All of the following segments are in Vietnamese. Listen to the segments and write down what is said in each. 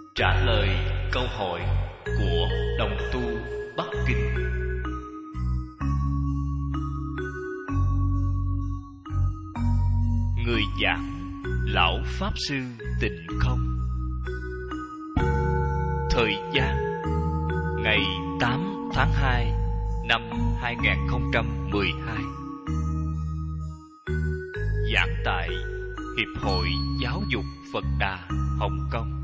Trả lời câu hỏi của đồng tu Bắc Kinh. Người giảng Lão Pháp Sư Tịnh Không. Thời gian ngày 8 tháng 2 năm 2012. Giảng tại Hiệp hội Giáo dục Phật Đà, Hồng Kông.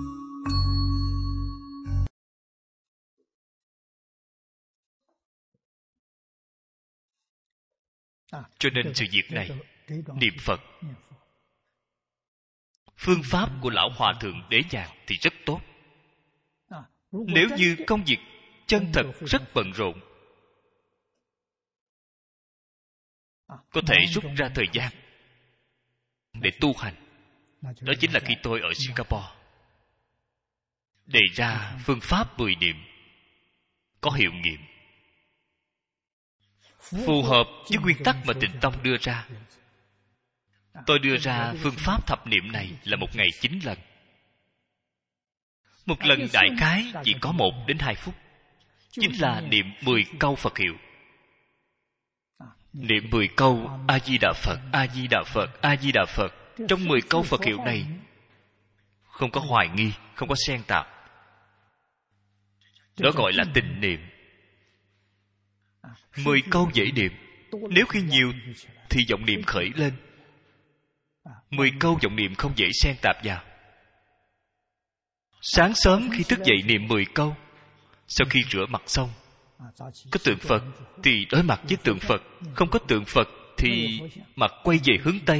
Cho nên sự việc này, niệm Phật, phương pháp của Lão Hòa Thượng Đế Nhàn thì rất tốt. Nếu như công việc chân thật rất bận rộn, có thể rút ra thời gian để tu hành. Đó chính là khi tôi ở Singapore đề ra phương pháp 10 niệm có hiệu nghiệm, phù hợp với nguyên tắc mà Tịnh Tông đưa ra. Tôi đưa ra phương pháp thập niệm này là một ngày 9 lần. Một lần đại khái chỉ có 1 đến 2 phút. Chính là niệm 10 câu Phật hiệu. Niệm 10 câu A-di-đà Phật, A-di-đà Phật, A-di-đà Phật. Trong 10 câu Phật hiệu này không có hoài nghi, không có xen tạp. Đó gọi là tịnh niệm. 10 câu dễ niệm. Nếu khi nhiều thì vọng niệm khởi lên. 10 câu vọng niệm không dễ xen tạp vào. Sáng sớm khi thức dậy niệm 10 câu. Sau khi rửa mặt xong, có tượng Phật thì đối mặt với tượng Phật. Không có tượng Phật thì mặt quay về hướng Tây.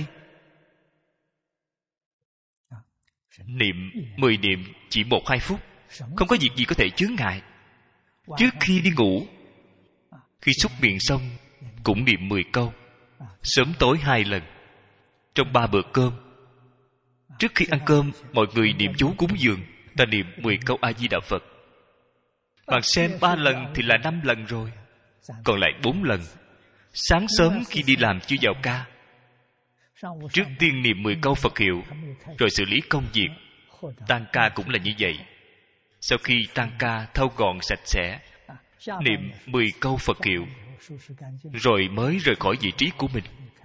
Niệm 10 niệm chỉ 1-2 phút. Không có việc gì có thể chướng ngại. Trước khi đi ngủ, khi xúc miệng xong cũng niệm 10 câu. Sớm tối 2 lần. Trong 3 bữa cơm, trước khi ăn cơm, mọi người niệm chú cúng dường. Ta niệm 10 câu A-di-đà Phật. Bạn xem 3 lần thì là 5 lần rồi. Còn lại 4 lần. Sáng sớm khi đi làm chưa vào ca, trước tiên niệm 10 câu Phật hiệu, rồi xử lý công việc. Tan ca cũng là như vậy. Sau khi tan ca thâu gọn sạch sẽ, niệm 10 câu Phật hiệu, rồi mới rời khỏi vị trí của mình.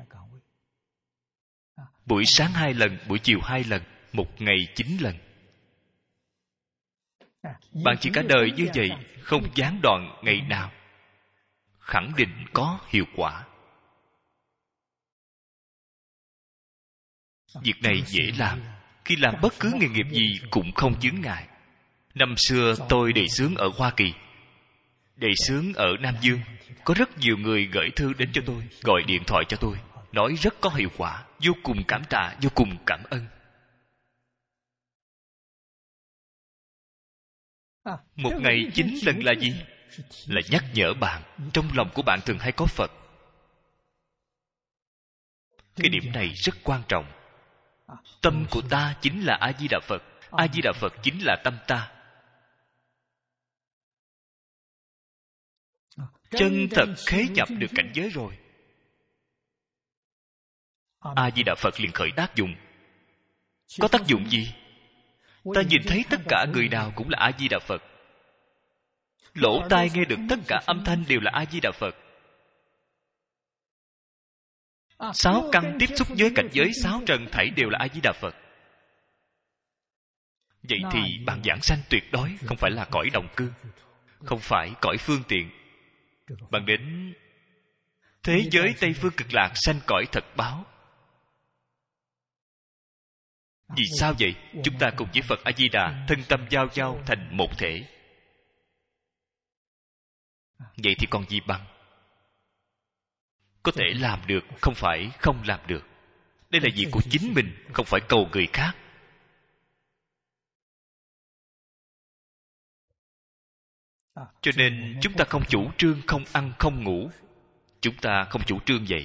Buổi sáng 2 lần, buổi chiều 2 lần, một ngày 9 lần. Bạn chỉ cả đời như vậy, không gián đoạn ngày nào, khẳng định có hiệu quả. Việc này dễ làm. Khi làm bất cứ nghề nghiệp gì cũng không chướng ngại. Năm xưa tôi đề xướng ở Hoa Kỳ, đề xướng ở Nam Dương. Có rất nhiều người gửi thư đến cho tôi, gọi điện thoại cho tôi, nói rất có hiệu quả. Vô cùng cảm tạ, vô cùng cảm ơn. Một ngày 9 lần là gì? Là nhắc nhở bạn, trong lòng của bạn thường hay có Phật. Cái điểm này rất quan trọng. Tâm của ta chính là A-di-đà Phật. A-di-đà Phật chính là tâm ta. Chân thật khế nhập được cảnh giới rồi, A-di-đà Phật liền khởi tác dụng. Có tác dụng gì? Ta nhìn thấy tất cả người nào cũng là A-di-đà Phật. Lỗ tai nghe được tất cả âm thanh đều là A-di-đà Phật. 6 căn tiếp xúc với cảnh giới 6 trần thảy đều là A-di-đà Phật. Vậy thì bạn giảng sanh tuyệt đối không phải là cõi đồng cư, không phải cõi phương tiện. Bạn đến thế giới Tây Phương Cực Lạc sanh cõi thật báo. Vì sao vậy? Chúng ta cùng với Phật A-di-đà thân tâm giao giao thành một thể. Vậy thì còn gì bằng? Có thể làm được, không phải không làm được. Đây là việc của chính mình, không phải cầu người khác. Cho nên chúng ta không chủ trương không ăn không ngủ. Chúng ta không chủ trương vậy.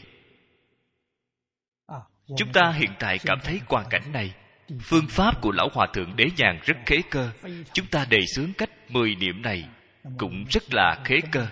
Chúng ta hiện tại cảm thấy hoàn cảnh này, phương pháp của Lão Hòa Thượng Đế Nhàn rất khế cơ. Chúng ta đề xướng cách 10 niệm này cũng rất là khế cơ.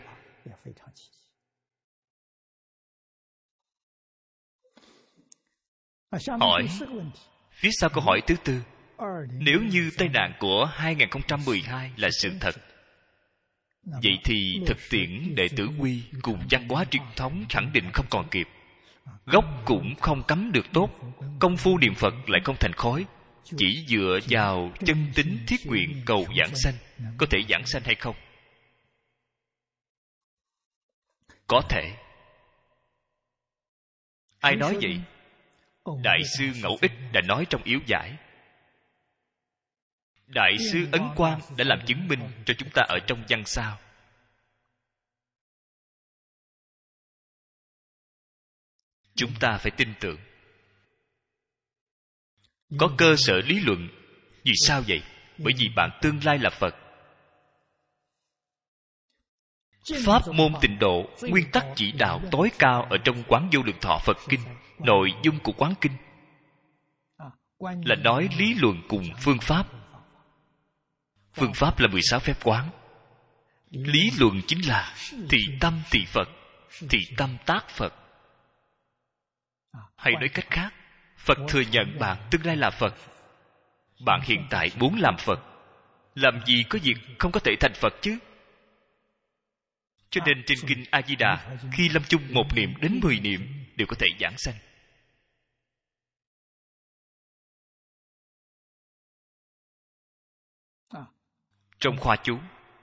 Hỏi phía sau câu hỏi thứ tư, Nếu như tai nạn của 2012 là sự thật, vậy thì thực tiễn đệ tử quy cùng văn hóa truyền thống khẳng định không còn kịp. Gốc cũng không cắm được tốt, công phu niệm Phật lại không thành khói. Chỉ dựa vào chân tín thiết nguyện cầu giảng sanh, có thể giảng sanh hay không? Có thể. Ai nói vậy? Đại sư Ngẫu Ích đã nói trong Yếu Giải. Đại sư Ấn Quang đã làm chứng minh cho chúng ta ở trong văn sao. Chúng ta phải tin tưởng. Có cơ sở lý luận. Vì sao vậy? Bởi vì bạn tương lai là Phật. Pháp môn tịnh độ, nguyên tắc chỉ đạo tối cao ở trong Quán Vô Lượng Thọ Phật Kinh. Nội dung của Quán Kinh là nói lý luận cùng phương pháp. Phương pháp là 16 phép quán. Lý luận chính là thị tâm tỳ Phật, thị tâm tác Phật. Hay nói cách khác, Phật thừa nhận bạn tương lai là Phật. Bạn hiện tại muốn làm Phật, làm gì có việc không có thể thành Phật chứ? Cho nên trên kinh A Di Đà, khi lâm chung 1 niệm đến 10 niệm đều có thể giảng sanh. Trong khoa chú,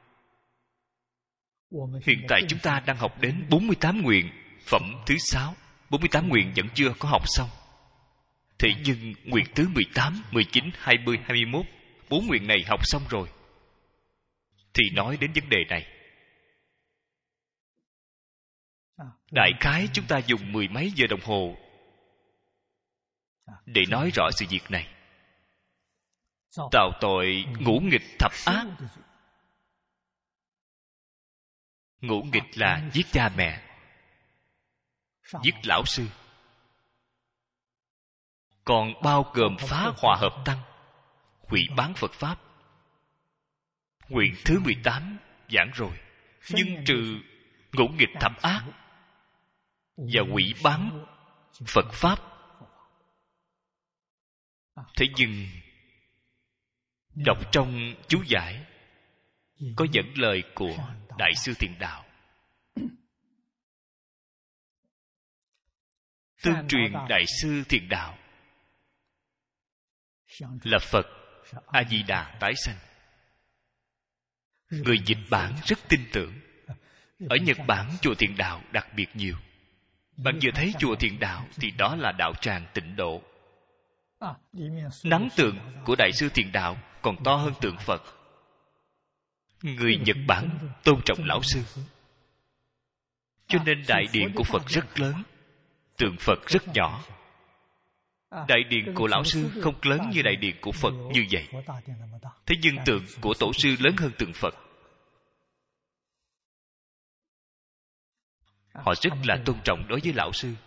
hiện tại chúng ta đang học đến 48 nguyện, phẩm thứ 6. 48 nguyện vẫn chưa có học xong. Thế nhưng nguyện thứ 18, 19, 20, 21, 4 nguyện này học xong rồi. Thì nói đến vấn đề này. Đại khái chúng ta dùng 10 mấy giờ đồng hồ để nói rõ sự việc này. Tạo tội ngũ nghịch thập ác. Ngũ nghịch là giết cha mẹ, giết lão sư, còn bao gồm phá hòa hợp tăng, hủy bán Phật Pháp. Nguyện thứ 18 giảng rồi. Nhưng trừ ngũ nghịch thập ác và hủy bán Phật Pháp. Thế nhưng đọc trong chú giải có dẫn lời của Đại sư Thiền Đạo. Tương truyền Đại sư Thiền Đạo là Phật A Di Đà tái sanh. Người dịch bản rất tin tưởng. Ở Nhật Bản chùa Thiền Đạo đặc biệt nhiều. Bạn vừa thấy chùa Thiền Đạo thì đó là đạo tràng tịnh độ. Nắng tượng của Đại sư Thiền Đạo còn to hơn tượng Phật. Người Nhật Bản tôn trọng lão sư, cho nên đại điện của Phật rất lớn, tượng Phật rất nhỏ. Đại điện của lão sư không lớn như đại điện của Phật như vậy. Thế nhưng tượng của tổ sư lớn hơn tượng Phật. Họ rất là tôn trọng đối với lão sư.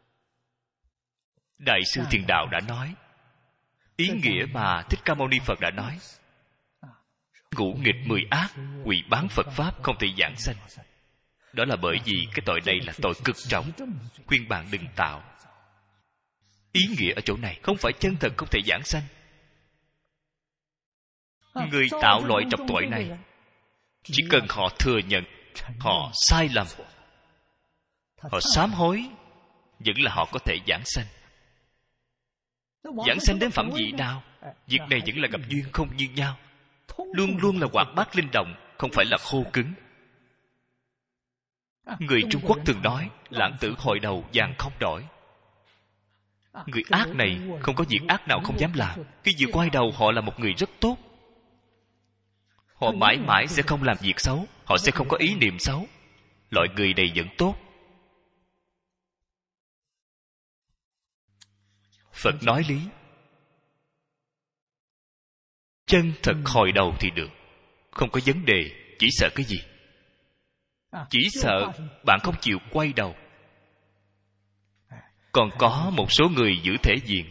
Đại sư Thiền Đạo đã nói ý nghĩa mà Thích Ca Mâu Ni Phật đã nói: ngũ nghịch 10 ác, hủy bán Phật Pháp, không thể giảng sanh. Đó là bởi vì cái tội này là tội cực trọng. Khuyên bạn đừng tạo. Ý nghĩa ở chỗ này không phải chân thật không thể giảng sanh. Người tạo loại trọng tội này, chỉ cần họ thừa nhận họ sai lầm, họ sám hối, vẫn là họ có thể giảng sanh. Giảng sanh đến phẩm vị nào, việc này vẫn là gặp duyên không như nhau. Luôn luôn là hoạt bát linh động, không phải là khô cứng. Người Trung Quốc thường nói lãng tử hồi đầu vàng không đổi. Người ác này không có việc ác nào không dám làm. Khi vừa quay đầu họ là một người rất tốt. Họ mãi mãi sẽ không làm việc xấu, họ sẽ không có ý niệm xấu. Loại người này vẫn tốt. Phật nói lý. Chân thật hồi đầu thì được, không có vấn đề. Chỉ sợ cái gì? Chỉ sợ bạn không chịu quay đầu. Còn có một số người giữ thể diện,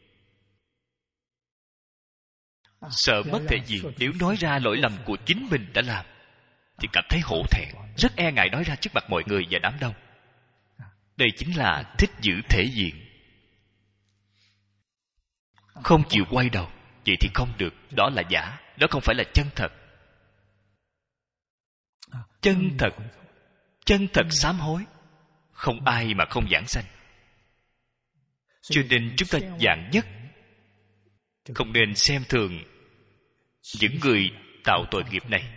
sợ mất thể diện. Nếu nói ra lỗi lầm của chính mình đã làm thì cảm thấy hổ thẹn, rất e ngại nói ra trước mặt mọi người và đám đông. Đây chính là thích giữ thể diện, không chịu quay đầu. vậy thì không được. Đó là giả, đó không phải là chân thật. Chân thật sám hối, không ai mà không giảng sanh. Cho nên chúng ta vạn nhất không nên xem thường những người tạo tội nghiệp này.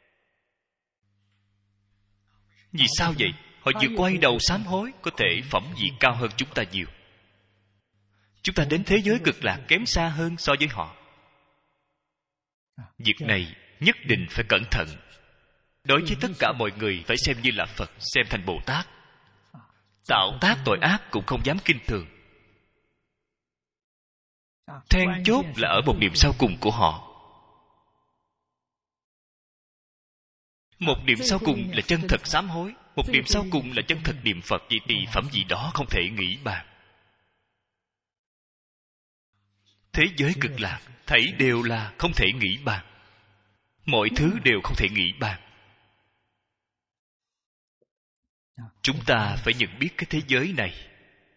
Vì sao vậy? Họ vừa quay đầu sám hối, có thể phẩm vị cao hơn chúng ta nhiều. Chúng ta đến thế giới cực lạc kém xa hơn so với họ. Việc này nhất định phải cẩn thận. Đối với tất cả mọi người phải xem như là Phật, xem thành Bồ Tát. Tạo tác tội ác cũng không dám kinh thường. Then chốt là ở một điểm sau cùng của họ. Một điểm sau cùng là chân thật sám hối, một điểm sau cùng là chân thật niệm Phật. Vậy thì phẩm vị đó không thể nghĩ bàn. Thế giới cực lạc thảy đều là không thể nghĩ bàn. Mọi thứ đều không thể nghĩ bàn. Chúng ta phải nhận biết cái thế giới này.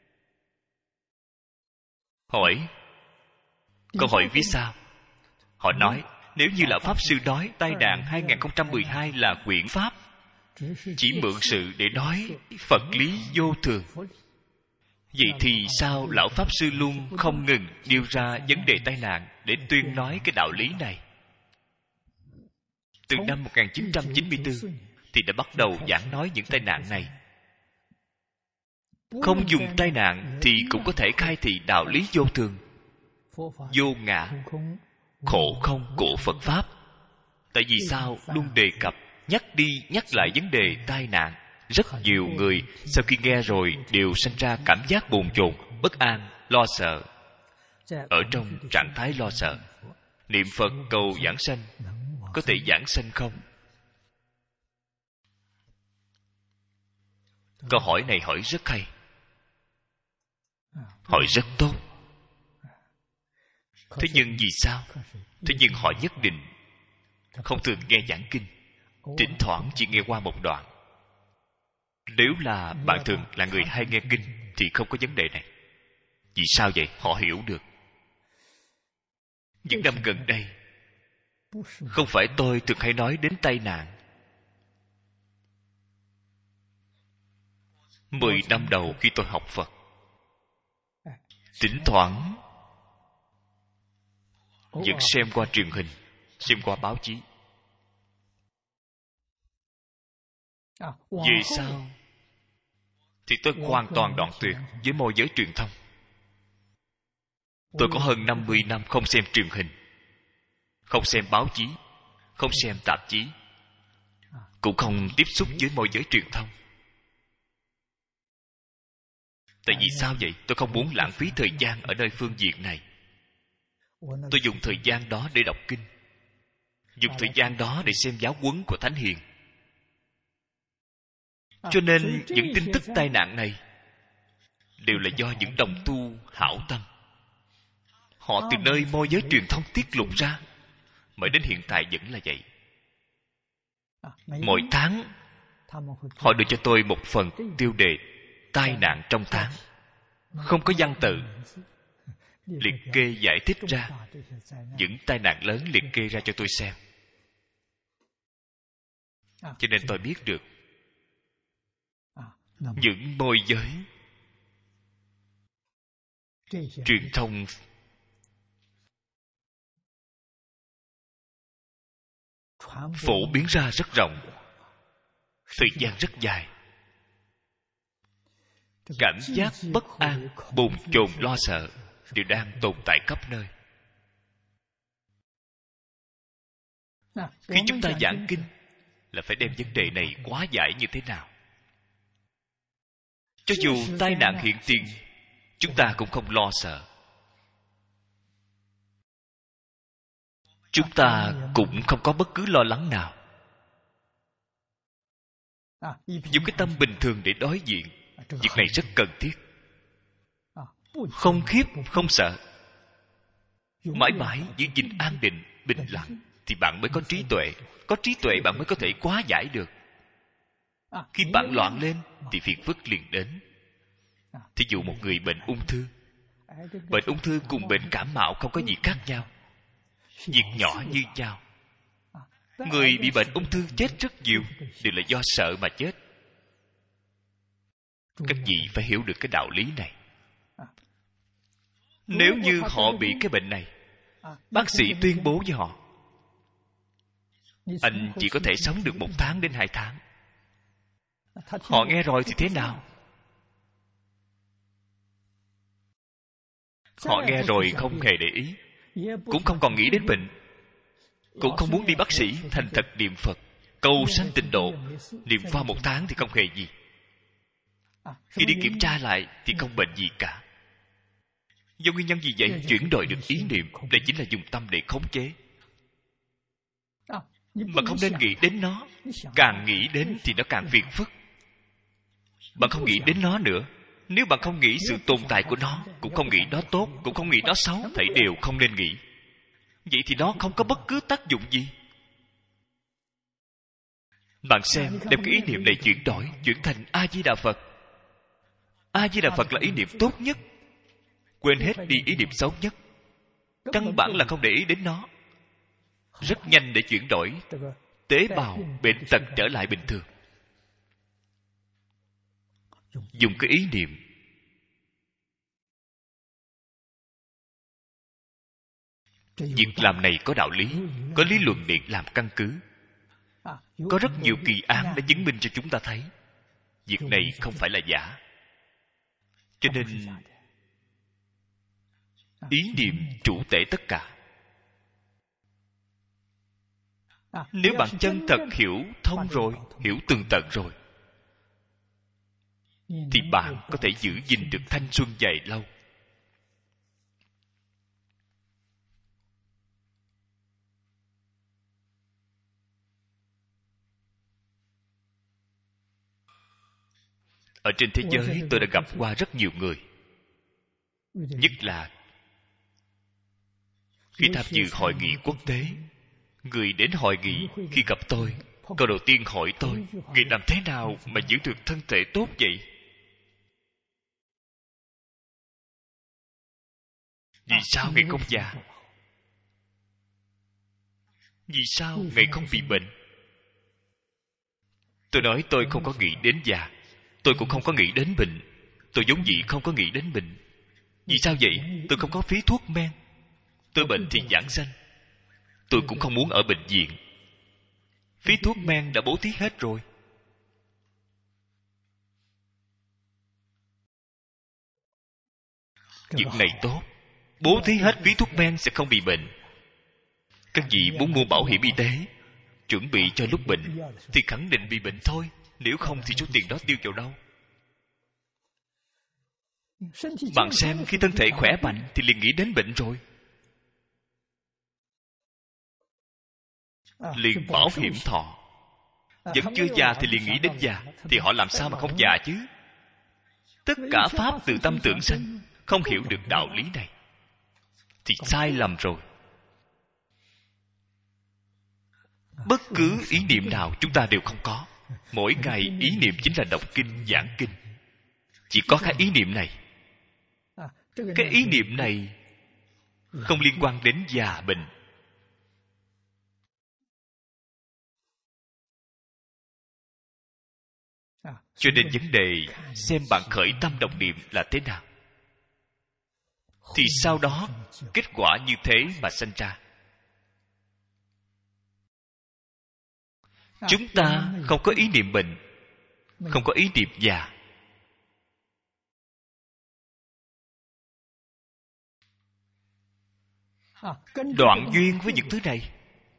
Hỏi, câu hỏi vì sao? Họ nói, nếu như là Pháp Sư nói tai nạn 2012 là quyển Pháp, chỉ mượn sự để nói Phật lý vô thường, vậy thì sao Lão Pháp Sư luôn không ngừng nêu ra vấn đề tai nạn để tuyên nói cái đạo lý này? Từ năm 1994 thì đã bắt đầu giảng nói những tai nạn này. Không dùng tai nạn thì cũng có thể khai thị đạo lý vô thường, vô ngã, khổ không của Phật Pháp. Tại vì sao luôn đề cập, nhắc đi nhắc lại vấn đề tai nạn? Rất nhiều người sau khi nghe rồi đều sinh ra cảm giác bồn chồn, bất an, lo sợ. Ở trong trạng thái lo sợ, niệm Phật cầu giảng sanh, có thể giảng sanh không? Câu hỏi này hỏi rất hay, hỏi rất tốt. Thế nhưng vì sao? Thế nhưng họ nhất định không thường nghe giảng kinh, thỉnh thoảng chỉ nghe qua một đoạn. Nếu là bạn thường là người hay nghe kinh thì không có vấn đề này. Vì sao vậy? Họ hiểu được. Những năm gần đây, không phải tôi thường hay nói đến tai nạn. 10 năm đầu khi tôi học Phật, thỉnh thoảng vẫn xem qua truyền hình, xem qua báo chí. Về sau thì tôi hoàn toàn đoạn tuyệt với môi giới truyền thông. Tôi có hơn 50 năm không xem truyền hình, không xem báo chí, không xem tạp chí, cũng không tiếp xúc với môi giới truyền thông. Tại vì sao vậy? Tôi không muốn lãng phí thời gian ở nơi phương diện này. Tôi dùng thời gian đó để đọc kinh, dùng thời gian đó để xem giáo huấn của Thánh Hiền. Cho nên những tin tức tai nạn này đều là do những đồng tu hảo tâm. Họ từ nơi môi giới truyền thông tiết lộ ra, mãi đến hiện tại vẫn là vậy. Mỗi tháng họ đưa cho tôi một phần tiêu đề tai nạn trong tháng, không có văn tự, liệt kê giải thích ra những tai nạn lớn, liệt kê ra cho tôi xem. Cho nên tôi biết được những môi giới truyền thông phổ biến ra rất rộng, thời gian rất dài. Cảm giác bất an, bồn chồn, lo sợ đều đang tồn tại khắp nơi. Khi chúng ta giảng kinh là phải đem vấn đề này hóa giải như thế nào. Cho dù tai nạn hiện tiền, chúng ta cũng không lo sợ. Chúng ta cũng không có bất cứ lo lắng nào. Dùng cái tâm bình thường để đối diện, việc này rất cần thiết. Không khiếp, không sợ, mãi mãi giữ gìn an định, bình lặng, thì bạn mới có trí tuệ. Có trí tuệ bạn mới có thể hóa giải được. Khi bạn loạn lên thì phiền phức liền đến. Thí dụ một người bệnh ung thư. Bệnh ung thư cùng bệnh cảm mạo không có gì khác nhau. việc nhỏ như nhau. Người bị bệnh ung thư chết rất nhiều đều là do sợ mà chết. Các vị phải hiểu được cái đạo lý này. Nếu như họ bị cái bệnh này, bác sĩ tuyên bố với họ, anh chỉ có thể sống được 1 tháng đến 2 tháng. Họ nghe rồi thì thế nào? Họ nghe rồi không hề để ý, cũng không còn nghĩ đến bệnh, cũng không muốn đi bác sĩ, thành thật niệm Phật, cầu sanh tịnh độ. Niệm qua 1 tháng thì không hề gì. Khi đi kiểm tra lại thì không bệnh gì cả. Do nguyên nhân gì vậy? Chuyển đổi được ý niệm. Đây chính là dùng tâm để khống chế. Mà không nên nghĩ đến nó. Càng nghĩ đến thì nó càng phiền phức. Bạn không nghĩ đến nó nữa. Nếu bạn không nghĩ sự tồn tại của nó, cũng không nghĩ nó tốt, cũng không nghĩ nó xấu, thảy đều không nên nghĩ. Vậy thì nó không có bất cứ tác dụng gì. Bạn xem, đem cái ý niệm này chuyển đổi, chuyển thành A-di-đà Phật. A-di-đà Phật là ý niệm tốt nhất. Quên hết đi ý niệm xấu nhất. Căn bản là không để ý đến nó. Rất nhanh để chuyển đổi. Tế bào, bệnh tật trở lại bình thường. Dùng cái ý niệm. Việc làm này có đạo lý, có lý luận để làm căn cứ. Có rất nhiều kỳ án đã chứng minh cho chúng ta thấy việc này không phải là giả. Cho nên ý niệm chủ tể tất cả. Nếu bạn chân thật hiểu thông rồi, hiểu tường tận rồi, thì bạn có thể giữ gìn được thanh xuân dài lâu. Ở trên thế giới tôi đã gặp qua rất nhiều người, nhất là khi tham dự hội nghị quốc tế. Người đến hội nghị khi gặp tôi, câu đầu tiên hỏi tôi, người làm thế nào mà giữ được thân thể tốt vậy? Vì sao ngài không già? Vì sao ngài không bị bệnh? Tôi nói tôi không có nghĩ đến già, tôi cũng không có nghĩ đến bệnh. Tôi vốn dĩ không có nghĩ đến bệnh. Vì sao vậy? Tôi không có phí thuốc men. Tôi bệnh thì giảng sanh. Tôi cũng không muốn ở bệnh viện. Phí thuốc men đã bố thí hết rồi. Việc này tốt. Bố thí hết phí thuốc men sẽ không bị bệnh. Các vị muốn mua bảo hiểm y tế, chuẩn bị cho lúc bệnh, thì khẳng định bị bệnh thôi. Nếu không thì số tiền đó tiêu vào đâu? Bạn xem, khi thân thể khỏe mạnh thì liền nghĩ đến bệnh rồi. Liền bảo hiểm thọ. Vẫn chưa già thì liền nghĩ đến già. Thì họ làm sao mà không già chứ? Tất cả pháp từ tâm tưởng sanh. Không hiểu được đạo lý này thì sai lầm rồi. Bất cứ ý niệm nào chúng ta đều không có. Mỗi ngày ý niệm chính là đọc kinh, giảng kinh. Chỉ có cái ý niệm này. Cái ý niệm này không liên quan đến già bệnh. Cho nên vấn đề xem bạn khởi tâm động niệm là thế nào, thì sau đó kết quả như thế mà sanh ra. Chúng ta không có ý niệm bệnh, không có ý niệm già. Đoạn duyên với những thứ này.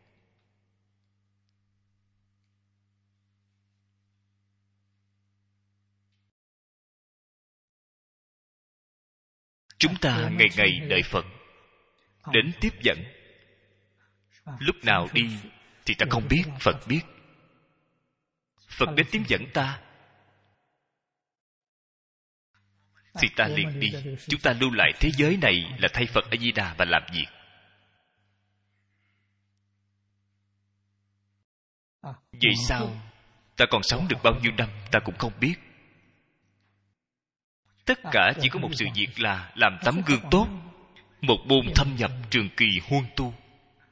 Chúng ta ngày ngày đợi Phật đến tiếp dẫn. Lúc nào đi thì ta không biết, Phật biết. Phật đến tiếp dẫn ta thì ta liền đi. Chúng ta lưu lại thế giới này là thay Phật A Di Đà và làm việc. Vậy sao ta còn sống được bao nhiêu năm ta cũng không biết. Tất cả chỉ có một sự việc là làm tấm gương tốt, một môn thâm nhập trường kỳ huân tu.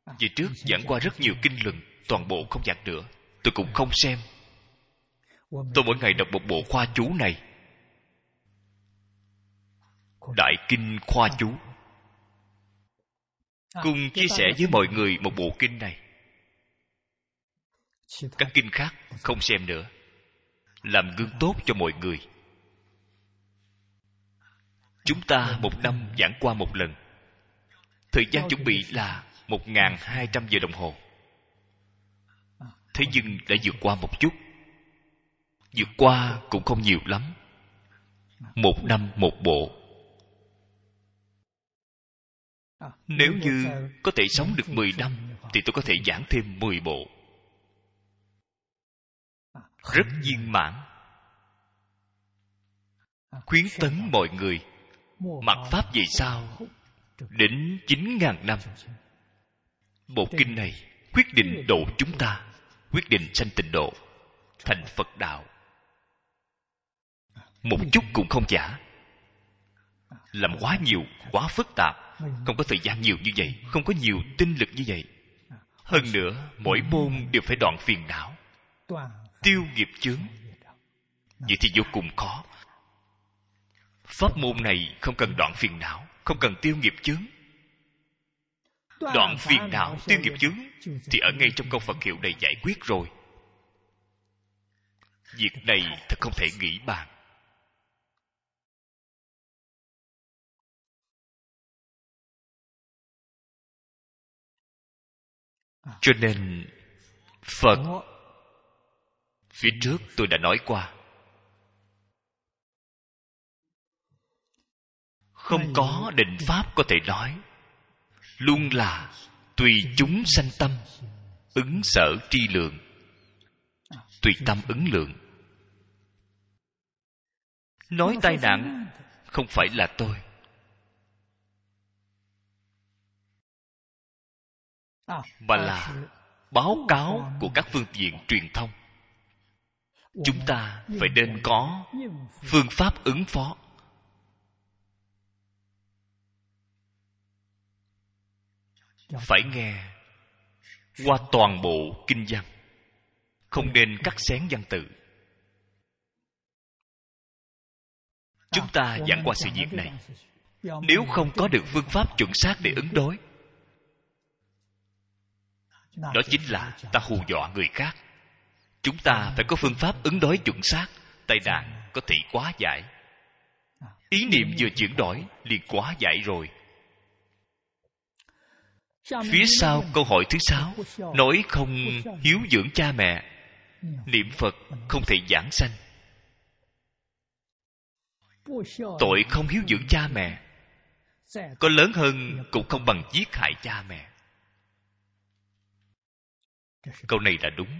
Về trước giảng qua rất nhiều kinh luận, toàn bộ không giảng nữa. Tôi cũng không xem. Tôi mỗi ngày đọc một bộ khoa chú này, Đại Kinh Khoa Chú, cùng chia sẻ với mọi người một bộ kinh này. Các kinh khác không xem nữa, làm gương tốt cho mọi người. Chúng ta một năm giảng qua một lần. Thời gian chuẩn bị là 1.200 giờ đồng hồ. Thế nhưng đã vượt qua một chút. Vượt qua cũng không nhiều lắm. Một năm một bộ. Nếu như có thể sống được 10 năm thì tôi có thể giảng thêm 10 bộ. Rất viên mãn. Khuyến tấn mọi người mạt pháp về sau đến 9.000 năm. Bộ kinh này quyết định độ chúng ta, quyết định sanh tịnh độ, thành Phật đạo. Một chút cũng không giả. Làm quá nhiều, quá phức tạp, không có thời gian nhiều như vậy, không có nhiều tinh lực như vậy. Hơn nữa, mỗi môn đều phải đoạn phiền não, tiêu nghiệp chướng. Vậy thì vô cùng khó. Pháp môn này không cần đoạn phiền não, không cần tiêu nghiệp chướng. Đoạn phiền não, tiêu nghiệp chướng thì ở ngay trong câu Phật hiệu này giải quyết rồi. Việc này thật không thể nghĩ bàn. Cho nên Phật, phía trước tôi đã nói qua, không có định pháp có thể nói, luôn là tùy chúng sanh tâm, ứng sở tri lượng. Tùy tâm ứng lượng. Nói tai nạn không phải là tôi, mà là báo cáo của các phương tiện truyền thông. Chúng ta phải nên có phương pháp ứng phó. Phải nghe qua toàn bộ kinh văn, không nên cắt xén văn tự. Chúng ta giảng qua sự việc này, nếu không có được phương pháp chuẩn xác để ứng đối, đó chính là ta hù dọa người khác. Chúng ta phải có phương pháp ứng đối chuẩn xác, tai nạn có thể hóa giải. Ý niệm vừa chuyển đổi liền hóa giải rồi. Phía sau câu hỏi thứ 6 nói không hiếu dưỡng cha mẹ, niệm Phật không thể giảng sanh. Tội không hiếu dưỡng cha mẹ có lớn hơn cũng không bằng giết hại cha mẹ. Câu này là đúng.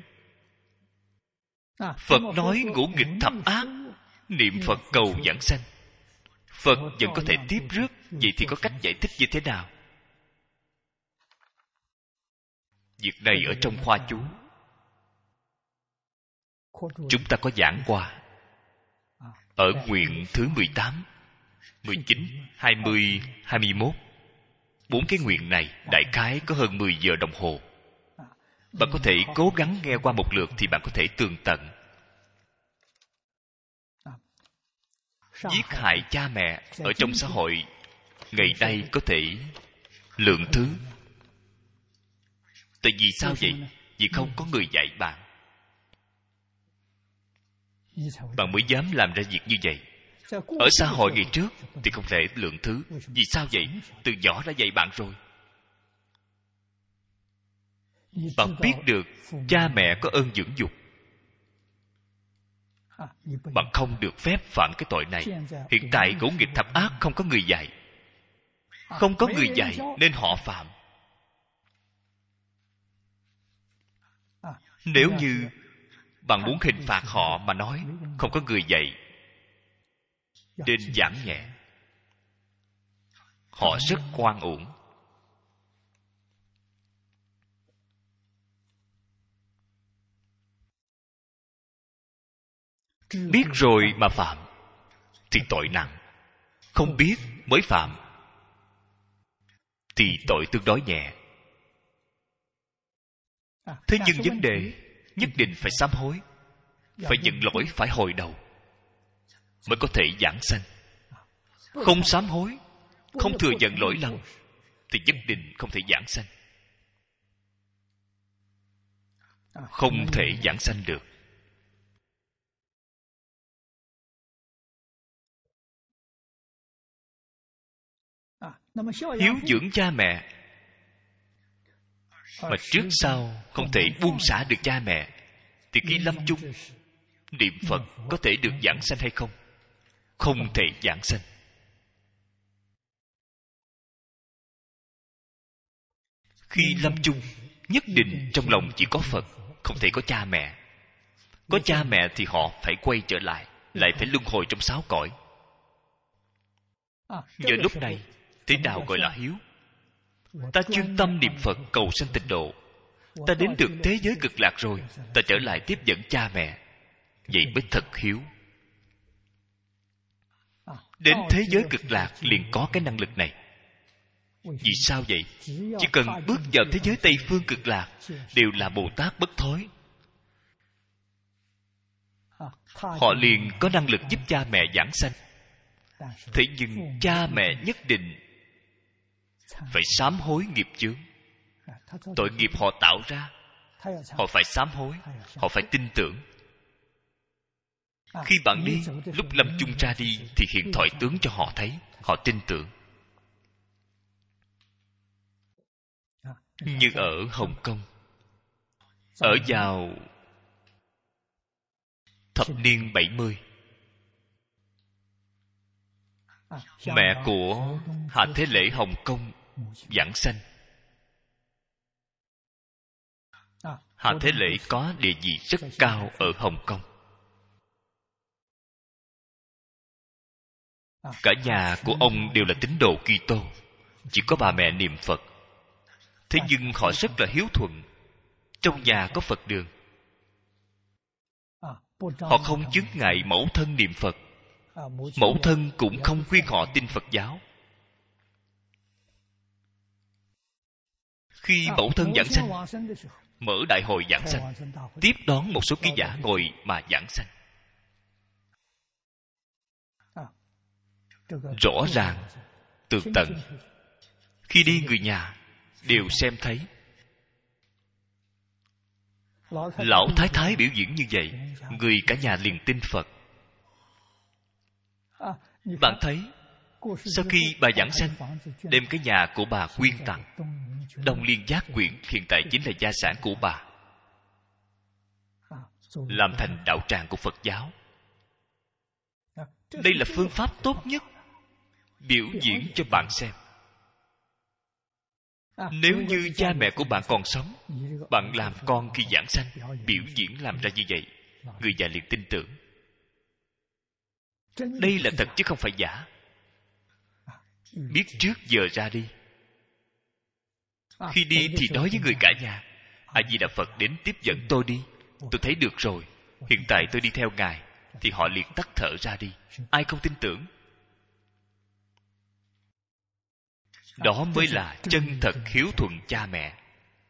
Phật nói ngũ nghịch thập ác, niệm Phật cầu giảng sanh. Phật vẫn có thể tiếp rước. Vậy thì có cách giải thích như thế nào? Việc này ở trong khoa chú chúng ta có giảng qua. Ở nguyện thứ 18, 19, 20, 21, 4 cái nguyện này đại khái có hơn 10 giờ đồng hồ. Bạn có thể cố gắng nghe qua một lượt thì bạn có thể tường tận. Giết hại cha mẹ ở trong xã hội ngày nay có thể lượng thứ. Tại vì sao vậy? Vì không có người dạy bạn. Bạn mới dám làm ra việc như vậy. Ở xã hội ngày trước thì không thể lượng thứ. Vì sao vậy? Từ nhỏ đã dạy bạn rồi. Bạn biết được cha mẹ có ơn dưỡng dục. Bạn không được phép phạm cái tội này. Hiện tại ngũ nghịch thập ác không có người dạy. Không có người dạy nên họ phạm. Nếu như bạn muốn hình phạt họ mà nói không có người dạy, nên giảm nhẹ. Họ rất oan uổng. Biết rồi mà phạm thì tội nặng. Không biết mới phạm thì tội tương đối nhẹ. Thế nhưng vấn đề nhất định phải sám hối, phải nhận lỗi, phải hồi đầu mới có thể giảng sanh. Không sám hối, không thừa nhận lỗi lầm thì nhất định không thể giảng sanh. Không thể giảng sanh được. Hiếu dưỡng cha mẹ mà trước sau không thể buông xả được cha mẹ, thì khi lâm chung niệm Phật có thể được giảng sanh hay không? Không thể giảng sanh. Khi lâm chung nhất định trong lòng chỉ có Phật, không thể có cha mẹ. Có cha mẹ thì họ phải quay trở lại, lại phải luân hồi trong 6 cõi. Giờ lúc này thế nào gọi là hiếu? Ta chuyên tâm niệm Phật cầu sanh tịnh độ, ta đến được thế giới cực lạc rồi, ta trở lại tiếp dẫn cha mẹ, vậy mới thật hiếu. Đến thế giới cực lạc liền có cái năng lực này. Vì sao vậy? Chỉ cần bước vào thế giới Tây Phương cực lạc đều là Bồ Tát bất thối, họ liền có năng lực giúp cha mẹ giảng sanh. Thế nhưng cha mẹ nhất định phải sám hối nghiệp chướng. Tội nghiệp họ tạo ra, họ phải sám hối, họ phải tin tưởng. Khi bạn đi, lúc lâm chung ra đi thì hiện thoại tướng cho họ thấy, họ tin tưởng. Như ở Hồng Kông, ở vào thập niên 70, mẹ của Hạ Thế Lễ Hồng Kông giảng sanh. Hạ Thế Lễ có địa vị rất cao ở Hồng Kông. Cả nhà của ông đều là tín đồ Kitô, chỉ có bà mẹ niệm Phật. Thế nhưng họ rất là hiếu thuận. Trong nhà có Phật đường, họ không chướng ngại mẫu thân niệm Phật. Mẫu thân cũng không khuyên họ tin Phật giáo. Khi mẫu thân giảng sanh, mở đại hội giảng sanh, tiếp đón một số ký giả ngồi mà giảng sanh. Rõ ràng, tường tận. Khi đi người nhà đều xem thấy. Lão thái thái biểu diễn như vậy, người cả nhà liền tin Phật. Bạn thấy, sau khi bà giảng sanh, đem cái nhà của bà quyên tặng. Đông Liên Giác Quyển hiện tại chính là gia sản của bà, làm thành đạo tràng của Phật giáo. Đây là phương pháp tốt nhất biểu diễn cho bạn xem. Nếu như cha mẹ của bạn còn sống, bạn làm con khi giảng sanh, biểu diễn làm ra như vậy, người già liền tin tưởng. Đây là thật chứ không phải giả. Biết trước giờ ra đi. Khi đi thì nói với người cả nhà, A Di Đà Phật đến tiếp dẫn tôi đi, tôi thấy được rồi, hiện tại tôi đi theo ngài. Thì họ liền tắt thở ra đi. Ai không tin tưởng? Đó mới là chân thật hiếu thuận cha mẹ.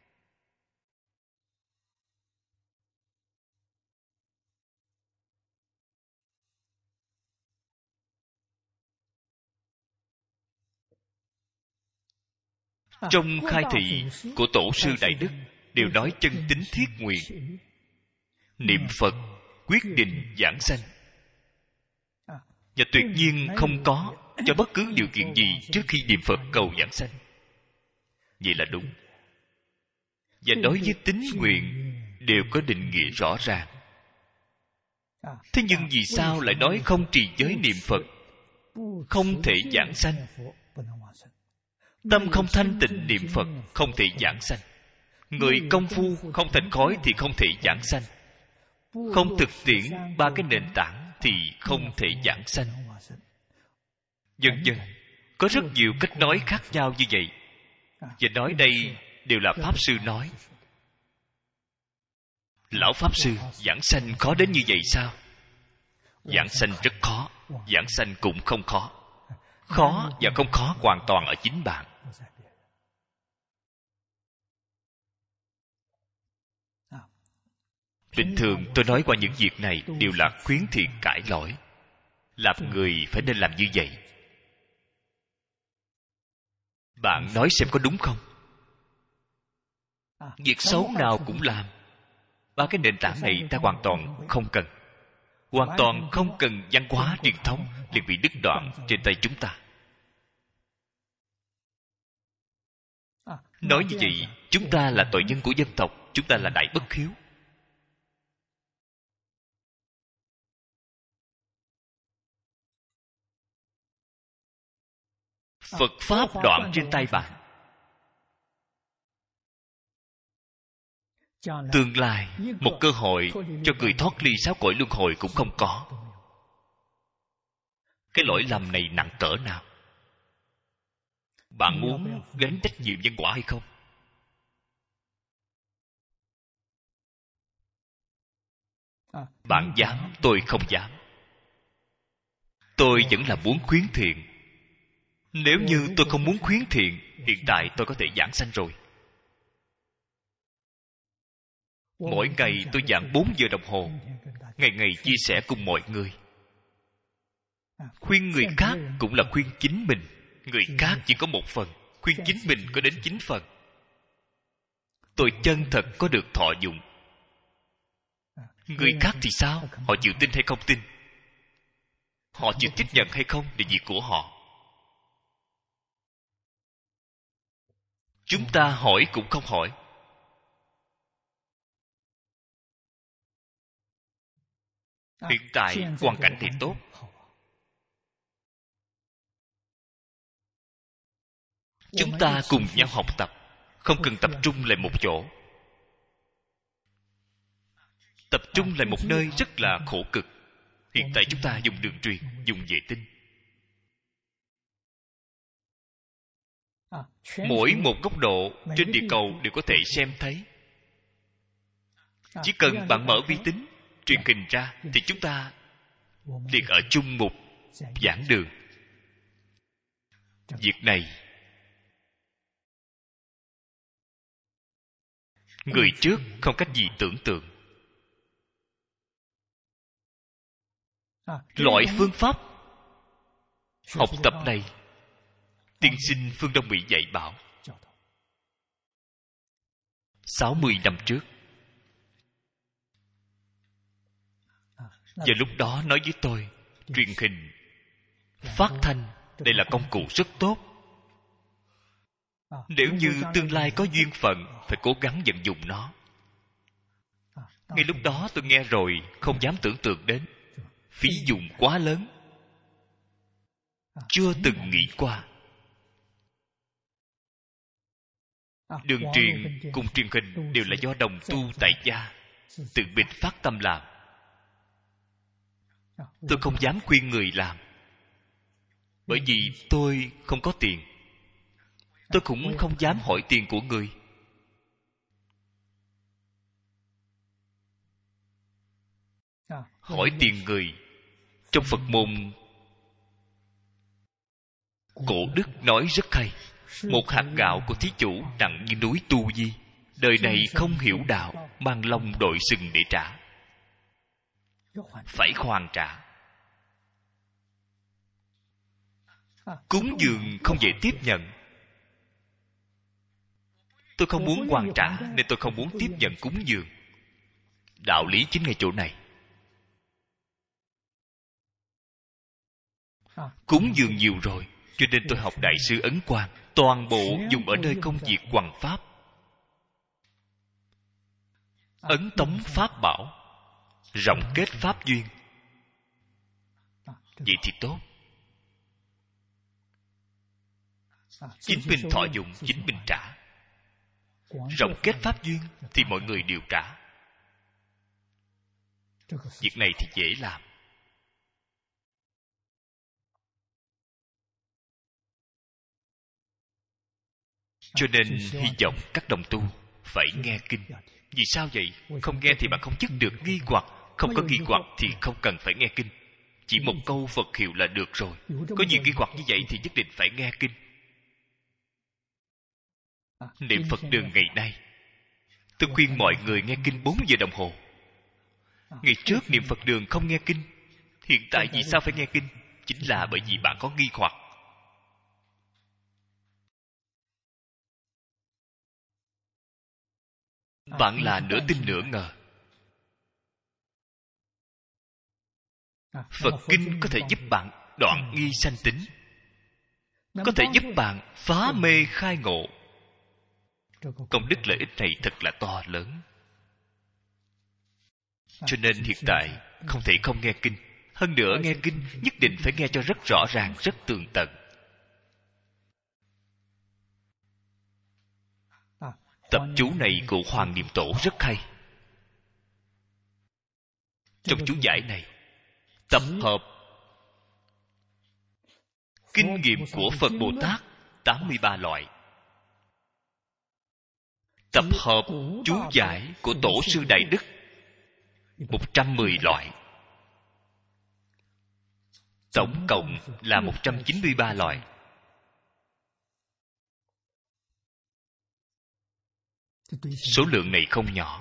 Trong khai thị của Tổ sư Đại Đức đều nói chân tín thiết nguyện, niệm Phật quyết định giảng sanh. Và tuyệt nhiên không có cho bất cứ điều kiện gì trước khi niệm Phật cầu giảng sanh. Vậy là đúng. Và đối với tín nguyện đều có định nghĩa rõ ràng. Thế nhưng vì sao lại nói không trì giới niệm Phật không thể giảng sanh? Tâm không thanh tịnh niệm Phật không thể giảng sanh. Người công phu không thành khói thì không thể giảng sanh. Không thực tiễn 3 cái nền tảng thì không thể giảng sanh. Dần dần có rất nhiều cách nói khác nhau như vậy. Và nói đây đều là Pháp Sư nói. Lão Pháp Sư, giảng sanh khó đến như vậy sao? Giảng sanh rất khó, giảng sanh cũng không khó. Khó và không khó hoàn toàn ở chính bạn. Bình thường tôi nói qua những việc này đều là khuyến thiện cải lỗi. Làm người phải nên làm như vậy. Bạn nói xem có đúng không? Việc xấu nào cũng làm. Ba cái nền tảng này ta hoàn toàn không cần. Hoàn toàn không cần văn hóa truyền thống liền bị đứt đoạn trên tay chúng ta. Nói như vậy, chúng ta là tội nhân của dân tộc. Chúng ta là đại bất hiếu. Phật Pháp đoạn trên tay bạn. Tương lai, một cơ hội cho người thoát ly sáu cõi luân hồi cũng không có. Cái lỗi lầm này nặng cỡ nào? Bạn muốn gánh trách nhiệm nhân quả hay không? Bạn dám, tôi không dám. Tôi vẫn là muốn khuyến thiện. Nếu như tôi không muốn khuyến thiện, hiện tại tôi có thể giảng sanh rồi. Mỗi ngày tôi giảng 4 giờ đồng hồ, ngày ngày chia sẻ cùng mọi người. Khuyên người khác cũng là khuyên chính mình. Người khác chỉ có một phần, khuyên chính mình có đến 9 phần. Tôi chân thật có được thọ dụng. Người khác thì sao? Họ chịu tin hay không tin? Họ chịu tiếp nhận hay không là việc của họ. Chúng ta hỏi cũng không hỏi. Hiện tại hoàn cảnh thì tốt. Chúng ta cùng nhau học tập, không cần tập trung lại một chỗ. Tập trung lại một nơi rất là khổ cực. Hiện tại chúng ta dùng đường truyền, dùng vệ tinh. Mỗi một góc độ trên địa cầu đều có thể xem thấy. Chỉ cần bạn mở vi tính, truyền hình ra, thì chúng ta liền ở chung một giảng đường. Việc này người trước không cách gì tưởng tượng. Loại phương pháp học tập này tiên sinh phương Đông Mỹ dạy bảo 60 năm trước. Và lúc đó nói với tôi, truyền hình, phát thanh, đây là công cụ rất tốt. Nếu như tương lai có duyên phận, phải cố gắng vận dụng nó. Ngay lúc đó tôi nghe rồi, không dám tưởng tượng đến. Phí dụng quá lớn, chưa từng nghĩ qua. Đường truyền cùng truyền hình đều là do đồng tu tại gia tự mình phát tâm làm. Tôi không dám khuyên người làm, bởi vì tôi không có tiền. Tôi cũng không dám hỏi tiền của người. Hỏi tiền người, trong Phật môn cổ đức nói rất hay. Một hạt gạo của thí chủ nặng như núi Tu Di. Đời này không hiểu đạo, mang lông đội sừng để trả. Phải hoàn trả. Cúng dường không dễ tiếp nhận. Tôi không muốn hoàn trả, nên tôi không muốn tiếp nhận cúng dường. Đạo lý chính ngay chỗ này. Cúng dường nhiều rồi, cho nên tôi học Đại sư Ấn Quang, toàn bộ dùng ở nơi công việc hoằng pháp. Ấn tống pháp bảo, rộng kết pháp duyên. Vậy thì tốt. Chính mình thọ dụng, chính mình trả. Rộng kết pháp duyên thì mọi người đều trả. Việc này thì dễ làm. Cho nên hy vọng các đồng tu phải nghe kinh. Vì sao vậy? Không nghe thì bạn không dứt được nghi hoặc. Không có nghi hoặc thì không cần phải nghe kinh. Chỉ một câu Phật hiệu là được rồi. Có nhiều nghi hoặc như vậy thì nhất định phải nghe kinh. Niệm Phật đường ngày nay, tôi khuyên mọi người nghe kinh 4 giờ đồng hồ. Ngày trước niệm Phật đường không nghe kinh, hiện tại vì sao phải nghe kinh? Chính là bởi vì bạn có nghi hoặc. Bạn là nửa tin nửa ngờ. Phật kinh có thể giúp bạn đoạn nghi sanh tính, có thể giúp bạn phá mê khai ngộ. Công đức lợi ích này thật là to lớn. Cho nên hiện tại không thể không nghe kinh. Hơn nữa nghe kinh nhất định phải nghe cho rất rõ ràng, rất tường tận. Tập chú này của Hoàng Niệm Tổ rất hay. Trong chú giải này tập hợp kinh nghiệm của Phật Bồ Tát 83 loại, tập hợp chú giải của Tổ sư Đại Đức 110 loại, tổng cộng là 193 loại. Số lượng này không nhỏ.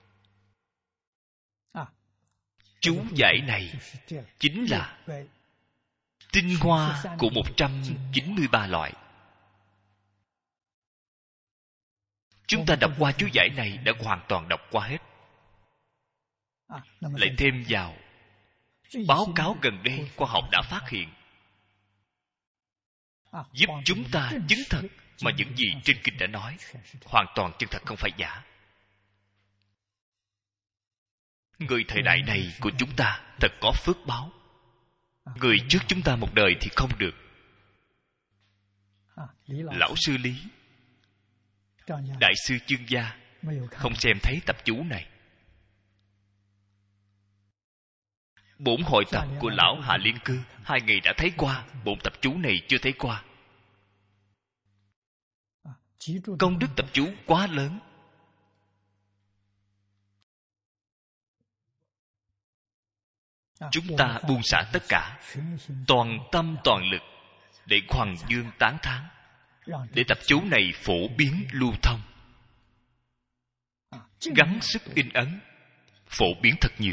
Chú giải này chính là tinh hoa của 193 loại. Chúng ta đọc qua chú giải này đã hoàn toàn đọc qua hết. Lại thêm vào báo cáo gần đây khoa học đã phát hiện, giúp chúng ta chứng thực mà những gì trên kinh đã nói hoàn toàn chân thật, không phải giả. Người thời đại này của chúng ta thật có phước báo. Người trước chúng ta một đời thì không được. Lão sư Lý, Đại sư Chương Gia không xem thấy tập chú này. Bổn hội tập của lão Hạ Liên Cư 2 ngày đã thấy qua, bổn tập chú này chưa thấy qua. Công đức tập chú quá lớn. Chúng ta buông xả tất cả, toàn tâm toàn lực để hoằng dương tán thán, để tập chú này phổ biến lưu thông, gắng sức in ấn, phổ biến thật nhiều.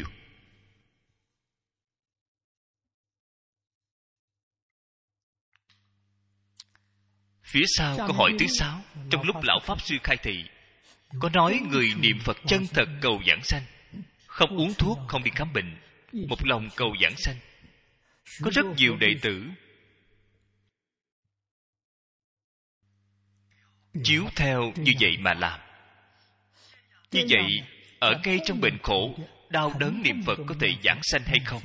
Phía sau câu hỏi thứ 6, trong lúc lão Pháp Sư khai thị, có nói người niệm Phật chân thật cầu giảng sanh, không uống thuốc, không đi khám bệnh, một lòng cầu giảng sanh. Có rất nhiều đệ tử chiếu theo như vậy mà làm. Như vậy, ở ngay trong bệnh khổ, đau đớn niệm Phật có thể giảng sanh hay không?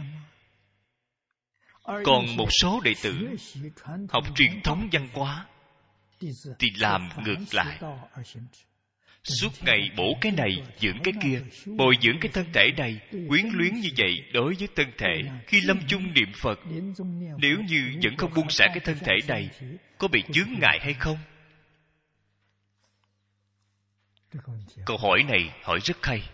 Còn một số đệ tử học truyền thống văn hóa thì làm ngược lại, suốt ngày bổ cái này dưỡng cái kia, bồi dưỡng cái thân thể này, quyến luyến như vậy đối với thân thể. Khi lâm chung niệm Phật, nếu như vẫn không buông xả cái thân thể này, có bị chướng ngại hay không? Câu hỏi này hỏi rất hay.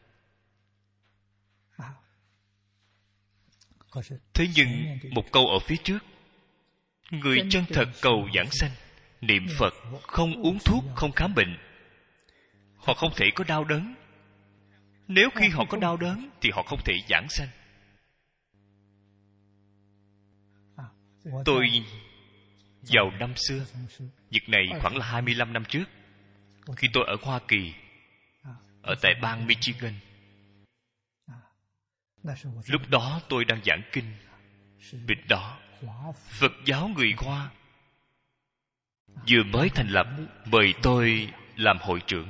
Thế nhưng một câu ở phía trước, người chân thật cầu giảng sanh, niệm Phật, không uống thuốc, không khám bệnh, họ không thể có đau đớn. Nếu khi họ có đau đớn thì họ không thể giảng sanh. Tôi vào năm xưa, việc này khoảng là 25 năm trước, khi tôi ở Hoa Kỳ, ở tại bang Michigan. Lúc đó tôi đang giảng kinh. Bên đó Phật giáo người Hoa vừa mới thành lập, mời tôi làm hội trưởng.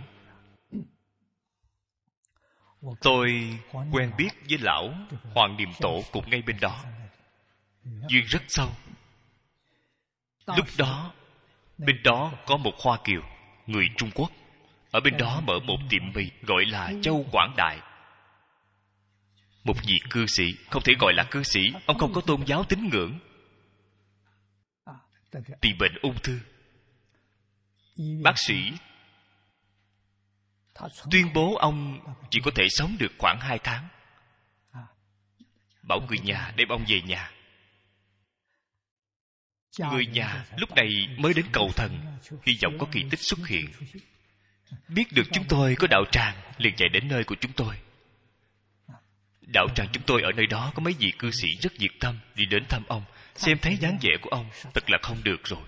Tôi quen biết với lão Hoàng Niệm Tổ cũng ngay bên đó, duyên rất sâu. Lúc đó bên đó có một Hoa Kiều người Trung Quốc, ở bên đó mở một tiệm mì gọi là Châu Quảng Đại. Một vị cư sĩ, không thể gọi là cư sĩ, ông không có tôn giáo tín ngưỡng, bị bệnh ung thư. Bác sĩ tuyên bố ông chỉ có thể sống được khoảng 2 tháng, bảo người nhà đem ông về nhà. Người nhà lúc này mới đến cầu thần, hy vọng có kỳ tích xuất hiện. Biết được chúng tôi có đạo tràng, liền chạy đến nơi của chúng tôi. Đạo tràng chúng tôi ở nơi đó có mấy vị cư sĩ rất nhiệt tâm đi đến thăm ông, xem thấy dáng vẻ của ông thật là không được rồi,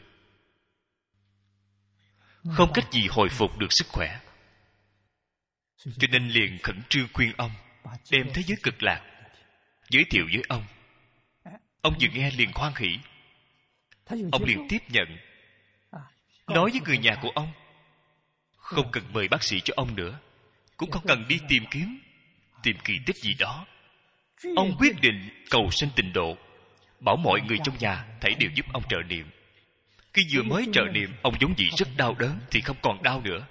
không cách gì hồi phục được sức khỏe. Cho nên liền khẩn trương khuyên ông đem thế giới cực lạc giới thiệu với ông. Ông vừa nghe liền hoan hỉ. Ông liền tiếp nhận, nói với người nhà của ông không cần mời bác sĩ cho ông nữa, cũng không cần đi tìm kỳ tích gì đó. Ông quyết định cầu sanh tịnh độ, bảo mọi người trong nhà thảy đều giúp ông trợ niệm. Khi vừa mới trợ niệm, ông giống vậy rất đau đớn thì không còn đau nữa.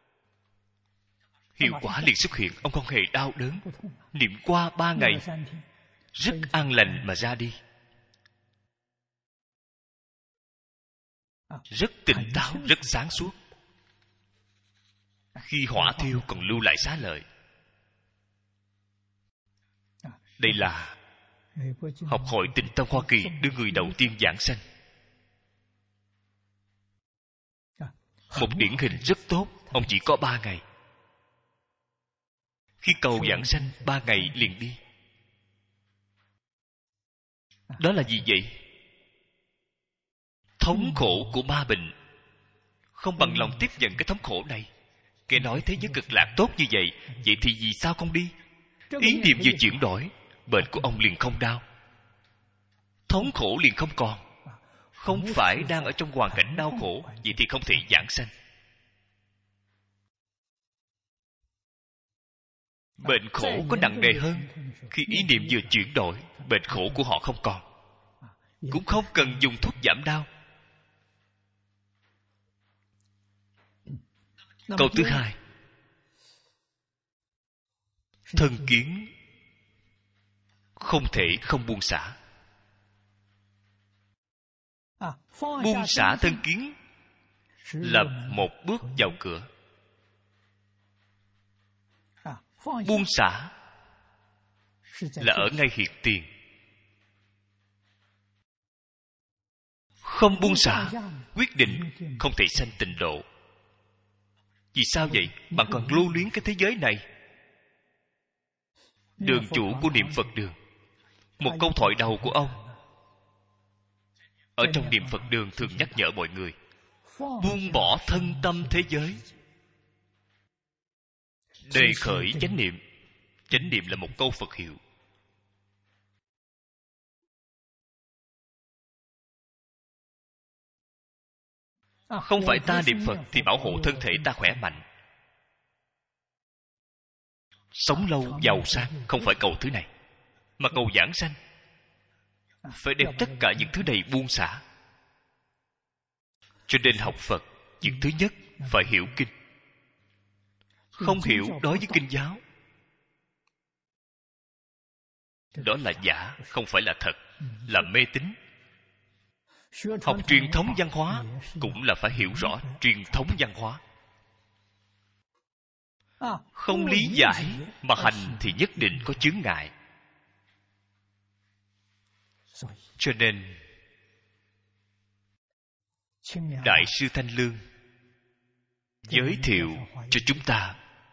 Hiệu quả liền xuất hiện, ông không hề đau đớn. Niệm qua 3 ngày rất an lành mà ra đi, rất tỉnh táo, rất sáng suốt. Khi hỏa thiêu còn lưu lại xá lợi. Đây là học hội Tịnh Tâm Hoa Kỳ đưa người đầu tiên giảng sanh. Một điển hình rất tốt. Ông chỉ có 3 ngày. Khi cầu giảng sanh 3 ngày liền đi. Đó là gì vậy? Thống khổ của ma bệnh. Không bằng lòng tiếp nhận cái thống khổ này. Nghe nói thế giới cực lạc tốt như vậy, vậy thì vì sao không đi? Ý niệm vừa chuyển đổi, bệnh của ông liền không đau, thống khổ liền không còn. Không phải đang ở trong hoàn cảnh đau khổ, vậy thì không thể giảng sanh. Bệnh khổ có nặng nề hơn. Khi ý niệm vừa chuyển đổi, bệnh khổ của họ không còn, cũng không cần dùng thuốc giảm đau. Câu thứ hai, thân kiến không thể không buông xả. Buông xả thân kiến là một bước vào cửa. Buông xả là ở ngay hiện tiền. Không buông xả, quyết định không thể sanh tịnh độ. Vì sao vậy? Bạn còn lưu luyến cái thế giới này. Đường chủ của niệm Phật đường, một câu thoại đầu của ông ở trong niệm Phật đường thường nhắc nhở mọi người buông bỏ thân tâm thế giới, đề khởi chánh niệm. Chánh niệm là một câu Phật hiệu. Không phải ta niệm Phật thì bảo hộ thân thể ta khỏe mạnh, sống lâu giàu sang. Không phải cầu thứ này, mà cầu giảng sanh. Phải đem tất cả những thứ này buông xả. Cho nên học Phật, việc thứ nhất phải hiểu kinh. Không hiểu đối với kinh giáo, đó là giả, không phải là thật, là mê tín. Học truyền thống văn hóa cũng là phải hiểu rõ truyền thống văn hóa. Không lý giải mà hành thì nhất định có chướng ngại. Cho nên Đại sư Thanh Lương giới thiệu cho chúng ta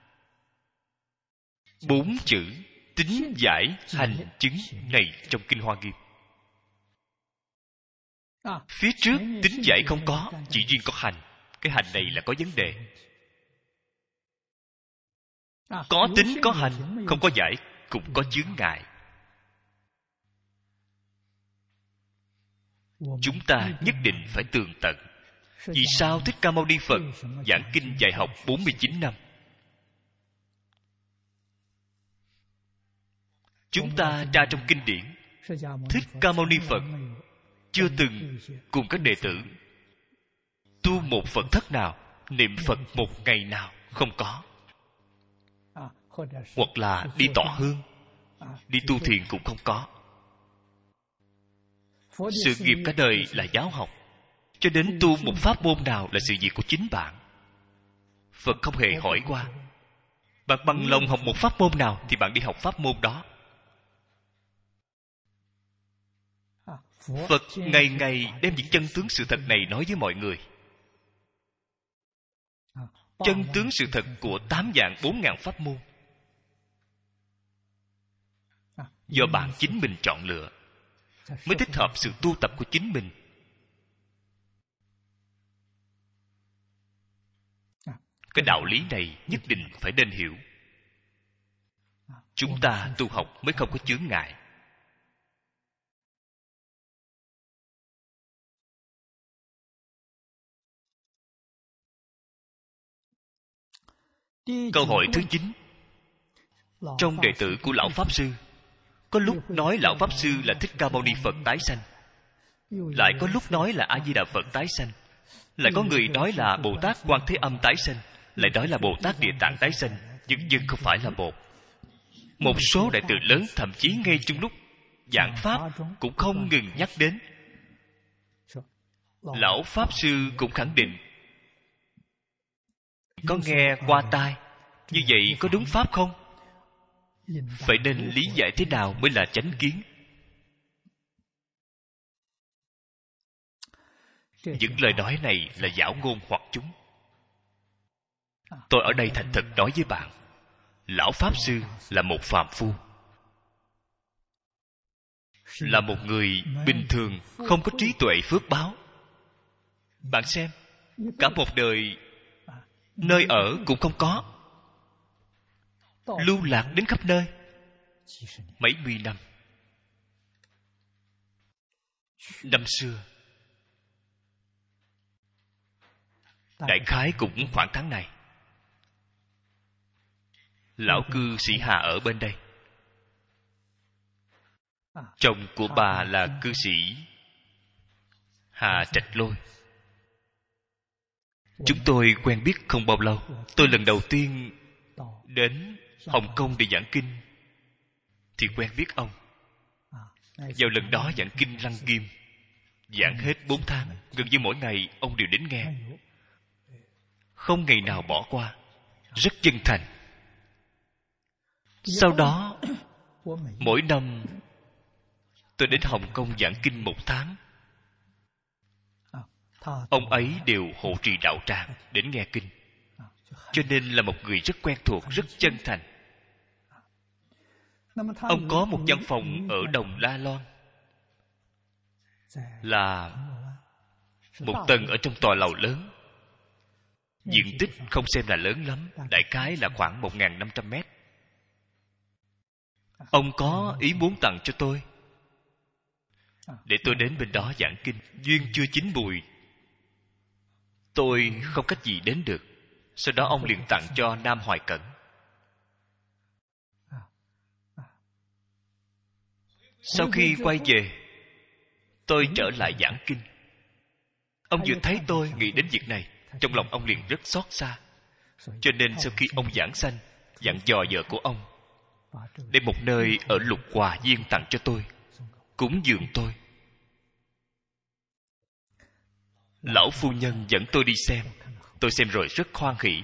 4 chữ tín giải hành chứng này trong Kinh Hoa Nghiêm. Phía trước tín giải không có, chỉ riêng có hành. Cái hành này là có vấn đề. Có tín có hành, không có giải cũng có chướng ngại. Chúng ta nhất định phải tường tận. Vì sao Thích Ca Mâu Ni Phật giảng kinh dạy học 49 năm? Chúng ta tra trong kinh điển, Thích Ca Mâu Ni Phật chưa từng cùng các đệ tử tu một Phật thất nào, niệm Phật một ngày nào, không có. Hoặc là đi tọa hương, đi tu thiền cũng không có. Sự nghiệp cả đời là giáo học, cho đến tu một pháp môn nào là sự việc của chính bạn. Phật không hề hỏi qua. Bạn bằng lòng học một pháp môn nào thì bạn đi học pháp môn đó. Phật ngày ngày đem những chân tướng sự thật này nói với mọi người. Chân tướng sự thật của 8 vạn 4 ngàn pháp môn. do bạn chính mình chọn lựa, mới thích hợp sự tu tập của chính mình. Cái đạo lý này nhất định phải nên hiểu. Chúng ta tu học mới không có chướng ngại. Câu hỏi thứ 9. Trong đệ tử của Lão Pháp Sư, có lúc nói Lão Pháp Sư là Thích Ca Mâu Ni Phật tái sanh, lại có lúc nói là A Di Đà Phật tái sanh, lại có người nói là Bồ Tát Quan Thế Âm tái sanh, lại nói là Bồ Tát Địa Tạng tái sanh. Nhưng không phải là một. Một số đại từ lớn thậm chí ngay trong lúc giảng pháp cũng không ngừng nhắc đến. Lão Pháp Sư cũng khẳng định, có nghe qua tai. Như vậy có đúng pháp không? Vậy nên lý giải thế nào mới là chánh kiến? Những lời nói này là giảo ngôn hoặc chúng. Tôi ở đây thành thật nói với bạn, Lão Pháp Sư là một phàm phu, là một người bình thường, không có trí tuệ phước báo. Bạn xem, cả một đời nơi ở cũng không có, lưu lạc đến khắp nơi mấy mươi năm. Năm xưa đại khái cũng khoảng tháng này, lão cư sĩ Hà ở bên đây. Chồng của bà là cư sĩ Hà Trạch Lôi. Chúng tôi quen biết không bao lâu. Tôi lần đầu tiên đến Hồng Kông để giảng kinh thì quen biết ông. Vào lần đó giảng kinh Lăng Nghiêm, giảng hết 4 tháng, gần như mỗi ngày ông đều đến nghe, không ngày nào bỏ qua, rất chân thành. Sau đó mỗi năm tôi đến Hồng Kông giảng kinh 1 tháng, ông ấy đều hộ trì đạo tràng đến nghe kinh, cho nên là một người rất quen thuộc, rất chân thành. Ông có một văn phòng ở Đồng La Loan, là một tầng ở trong tòa lầu lớn. Diện tích không xem là lớn lắm, đại khái là khoảng 1.500 mét. Ông có ý muốn tặng cho tôi, để tôi đến bên đó giảng kinh. Duyên chưa chín mùi, tôi không cách gì đến được. Sau đó ông liền tặng cho Nam Hoài Cẩn. Sau khi quay về, tôi trở lại giảng kinh. Ông vừa thấy tôi nghĩ đến việc này, trong lòng ông liền rất xót xa. Cho nên sau khi ông giảng sanh, dặn dò vợ của ông đem một nơi ở Lục Hòa Viên tặng cho tôi, cúng dường tôi. Lão phu nhân dẫn tôi đi xem. Tôi xem rồi rất hoan hỷ.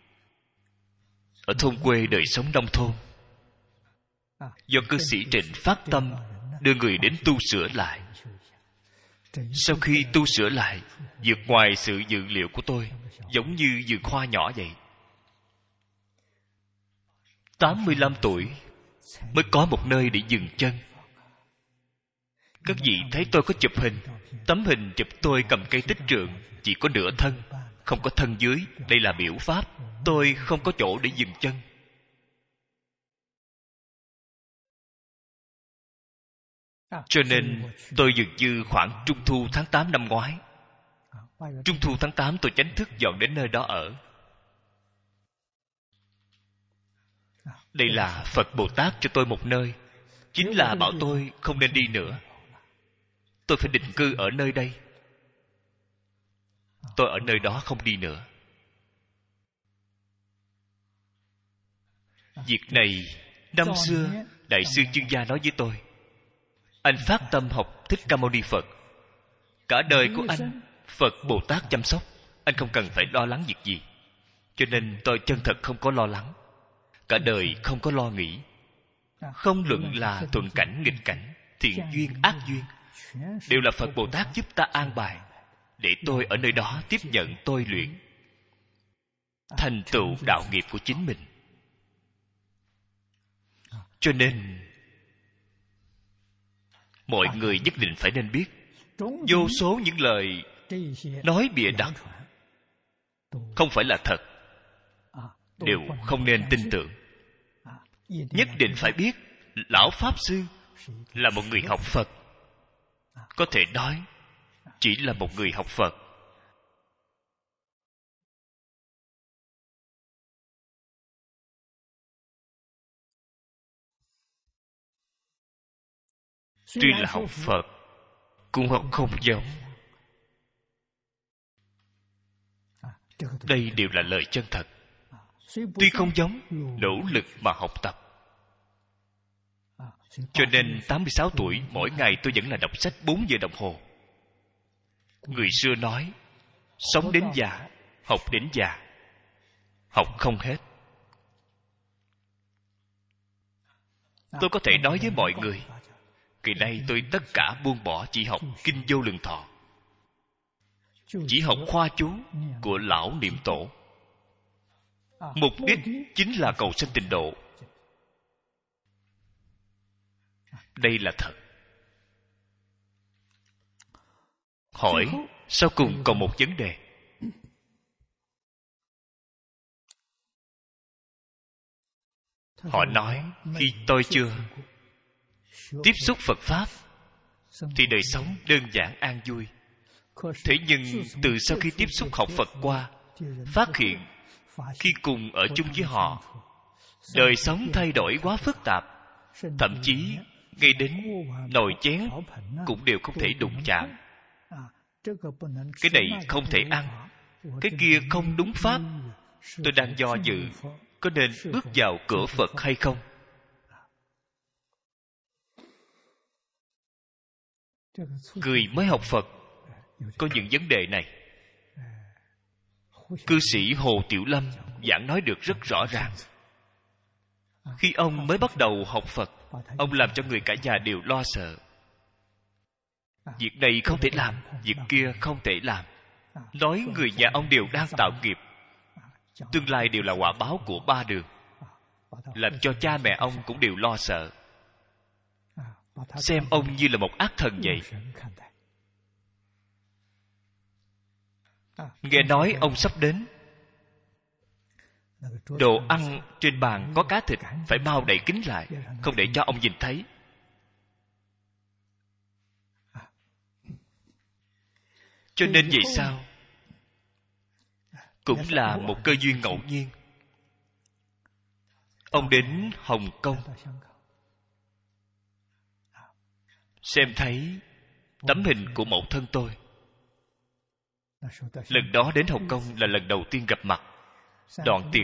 Ở thôn quê đời sống nông thôn, do cư sĩ Trịnh phát tâm đưa người đến tu sửa lại. Sau khi tu sửa lại, vượt ngoài sự dự liệu của tôi, giống như vườn hoa nhỏ vậy. 85 tuổi mới có một nơi để dừng chân. Các vị thấy tôi có chụp hình. Tấm hình chụp tôi cầm cây tích trượng, chỉ có nửa thân, không có thân dưới. Đây là biểu pháp. Tôi không có chỗ để dừng chân. Cho nên tôi dường như khoảng Trung thu tháng 8 năm ngoái. Trung thu tháng 8 tôi chính thức dọn đến nơi đó ở. Đây là Phật Bồ Tát cho tôi một nơi, chính là bảo tôi không nên đi nữa. Tôi phải định cư ở nơi đây. Tôi ở nơi đó không đi nữa. Việc này năm xưa Đại sư Chương Gia nói với tôi, anh phát tâm học Thích Ca Mâu Ni Phật, cả đời của anh Phật Bồ Tát chăm sóc, anh không cần phải lo lắng việc gì. Cho nên tôi chân thật không có lo lắng, cả đời không có lo nghĩ. Không luận là thuận cảnh nghịch cảnh, thiện duyên ác duyên, đều là Phật Bồ Tát giúp ta an bài, để tôi ở nơi đó tiếp nhận tôi luyện, thành tựu đạo nghiệp của chính mình. Cho nên mọi người nhất định phải nên biết. Vô số những lời nói bịa đặt không phải là thật, đều không nên tin tưởng. Nhất định phải biết Lão Pháp Sư là một người học Phật. Có thể nói chỉ là một người học Phật. Tuy là học Phật cũng không giống. Đây đều là lời chân thật. Tuy không giống, nỗ lực mà học tập. Cho nên 86 tuổi, mỗi ngày tôi vẫn là đọc sách 4 giờ đồng hồ. Người xưa nói, sống đến già, học đến già, học không hết. Tôi có thể nói với mọi người, kỳ nay tôi tất cả buông bỏ, chỉ học Kinh Vô Lượng Thọ, chỉ học khoa chú của Lão Niệm Tổ. Mục đích chính là cầu sanh tịnh độ. Đây là thật. Hỏi, sau cùng còn một vấn đề. Họ nói, khi tôi chưa tiếp xúc Phật Pháp thì đời sống đơn giản an vui. Thế nhưng từ sau khi tiếp xúc học Phật qua, phát hiện khi cùng ở chung với họ, đời sống thay đổi quá phức tạp. Thậm chí ngay đến nồi chén cũng đều không thể đụng chạm. Cái này không thể ăn, cái kia không đúng pháp. Tôi đang do dự có nên bước vào cửa Phật hay không. Người mới học Phật có những vấn đề này. Cư sĩ Hồ Tiểu Lâm giảng nói được rất rõ ràng. Khi ông mới bắt đầu học Phật, ông làm cho người cả nhà đều lo sợ. Việc này không thể làm, việc kia không thể làm. Nói người nhà ông đều đang tạo nghiệp, tương lai đều là quả báo của ba đường, làm cho cha mẹ ông cũng đều lo sợ, xem ông như là một ác thần vậy. Nghe nói ông sắp đến, đồ ăn trên bàn có cá thịt phải bao đậy kín lại, không để cho ông nhìn thấy. Cho nên vậy sao? Cũng là một cơ duyên ngẫu nhiên. Ông đến Hồng Kông, xem thấy tấm hình của mẫu thân tôi. Lần đó đến Hồng Kông là lần đầu tiên gặp mặt. Đoạn tiệc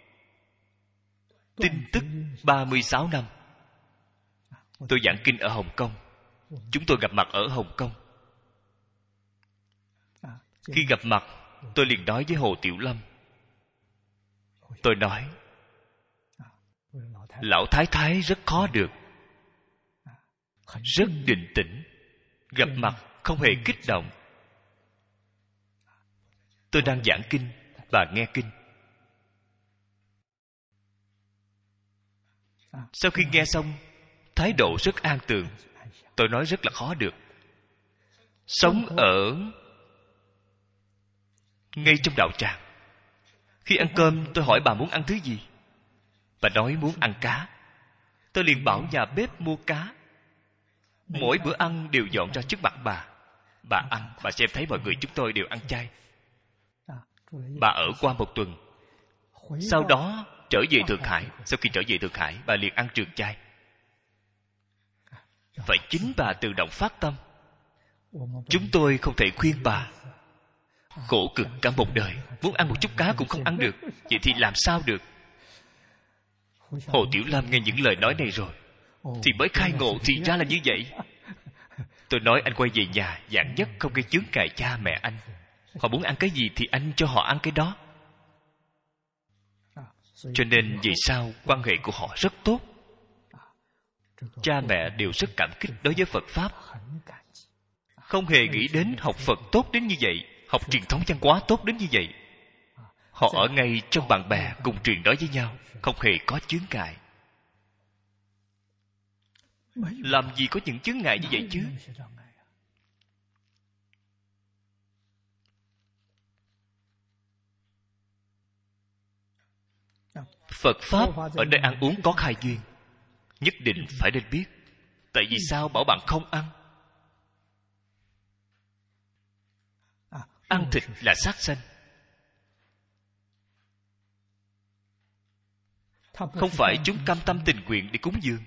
tin tức 36 năm. Tôi giảng kinh ở Hồng Kông, chúng tôi gặp mặt ở Hồng Kông. Khi gặp mặt, tôi liền nói với Hồ Tiểu Lâm. Tôi nói, Lão Thái Thái rất khó được, rất điềm tĩnh, gặp mặt không hề kích động. Tôi đang giảng kinh, bà nghe kinh. Sau khi nghe xong, thái độ rất an tường. Tôi nói rất là khó được. Sống ở ngay trong đạo tràng. Khi ăn cơm, tôi hỏi bà muốn ăn thứ gì. Bà nói muốn ăn cá. Tôi liền bảo nhà bếp mua cá. Mỗi bữa ăn đều dọn ra trước mặt bà. Bà ăn, bà xem thấy mọi người chúng tôi đều ăn chay. Bà ở qua một tuần. Sau đó trở về Thượng Hải. Sau khi trở về Thượng Hải, bà liền ăn trường chay. Vậy chính bà tự động phát tâm. Chúng tôi không thể khuyên bà. Khổ cực cả một đời, muốn ăn một chút cá cũng không ăn được. Vậy thì làm sao được? Hồ Tiểu Lâm nghe những lời nói này rồi thì mới khai ngộ, thì ra là như vậy. Tôi nói anh quay về nhà, giảng nhất không gây chướng ngại cha mẹ anh. Họ muốn ăn cái gì thì anh cho họ ăn cái đó. Cho nên vì sao quan hệ của họ rất tốt. Cha mẹ đều rất cảm kích đối với Phật Pháp, không hề nghĩ đến học Phật tốt đến như vậy, học truyền thống văn hóa tốt đến như vậy. Họ ở ngay trong bạn bè cùng truyền nói với nhau, không hề có chướng ngại. Làm gì có những chướng ngại như vậy chứ? Phật Pháp ở nơi ăn uống có khai duyên, nhất định phải nên biết. Tại vì sao bảo bạn không ăn? Ăn thịt là sát sanh, không phải chúng cam tâm tình nguyện để cúng dường.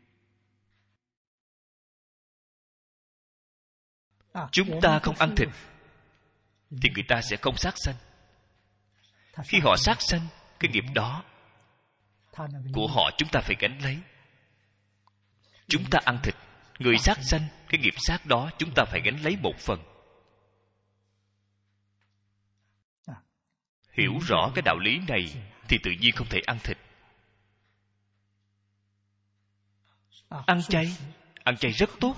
Chúng ta không ăn thịt thì người ta sẽ không sát sanh. Khi họ sát sanh, cái nghiệp đó của họ chúng ta phải gánh lấy. Chúng ta ăn thịt, người sát sanh, cái nghiệp sát đó chúng ta phải gánh lấy một phần. Hiểu rõ cái đạo lý này thì tự nhiên không thể ăn thịt. Ăn chay rất tốt.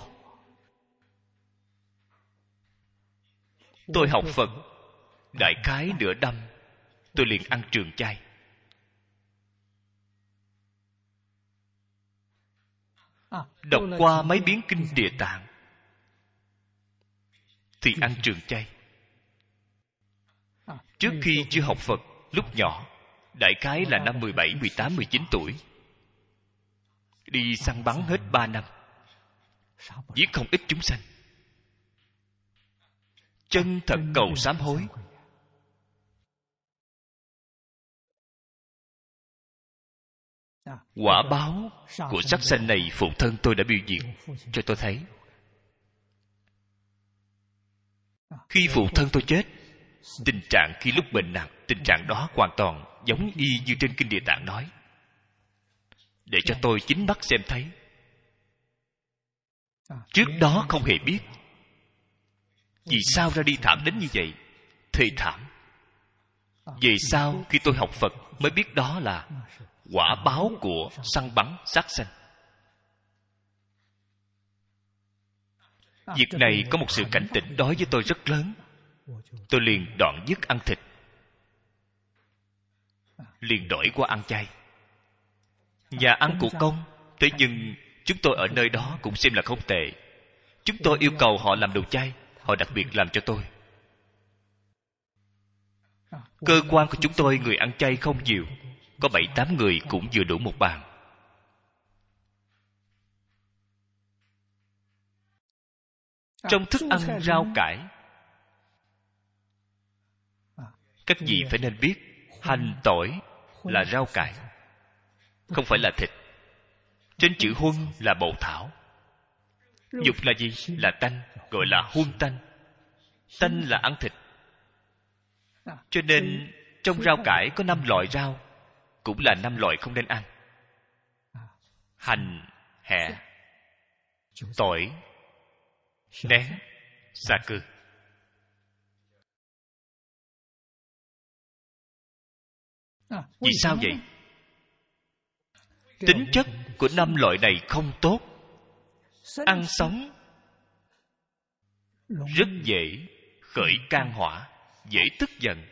Tôi học Phật đại khái nửa năm, tôi liền ăn trường chay. Đọc qua mấy biến kinh Địa Tạng thì ăn trường chay. Trước khi chưa học Phật, lúc nhỏ, đại khái là năm 17, 18, 19 tuổi, đi săn bắn hết 3 năm, giết không ít chúng sanh. Chân thật cầu sám hối. Quả báo của sát sanh này phụ thân tôi đã biểu diễn cho tôi thấy. Khi phụ thân tôi chết, tình trạng khi lúc bệnh nặng, tình trạng đó hoàn toàn giống y như trên kinh Địa Tạng nói, để cho tôi chính mắt xem thấy. Trước đó không hề biết. Vì sao ra đi thảm đến như vậy? Thê thảm. Về sau khi tôi học Phật mới biết đó là quả báo của săn bắn sát sanh. Việc này có một sự cảnh tỉnh đối với tôi rất lớn. Tôi liền đoạn dứt ăn thịt, liền đổi qua ăn chay. Nhà ăn của công, thế nhưng chúng tôi ở nơi đó cũng xem là không tệ. Chúng tôi yêu cầu họ làm đồ chay, họ đặc biệt làm cho tôi. Cơ quan của chúng tôi người ăn chay không nhiều, có 7-8 người cũng vừa đủ một bàn. Trong thức ăn rau cải, các vị phải nên biết, hành tỏi là rau cải, không phải là thịt. Trên chữ huân là bổ thảo. Dục là gì? Là tanh, gọi là huân tanh. Tanh là ăn thịt. Cho nên trong rau cải có 5 loại rau, cũng là 5 loại không nên ăn. Hành, hẹ, tỏi, nén, xà cừ. Vì sao vậy? Tính chất của 5 loại này không tốt. Ăn sống rất dễ khởi can hỏa, dễ tức giận,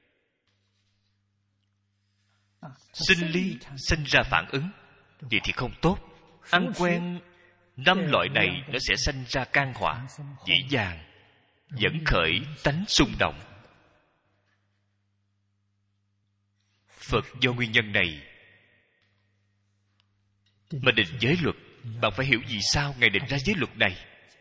sinh ly, sinh ra phản ứng. Vậy thì không tốt. Ăn quen 5 loại này, nó sẽ sinh ra can hỏa, dễ dàng dẫn khởi tánh xung động. Phật do nguyên nhân này mà định giới luật. Bạn phải hiểu vì sao Ngài định ra giới luật này.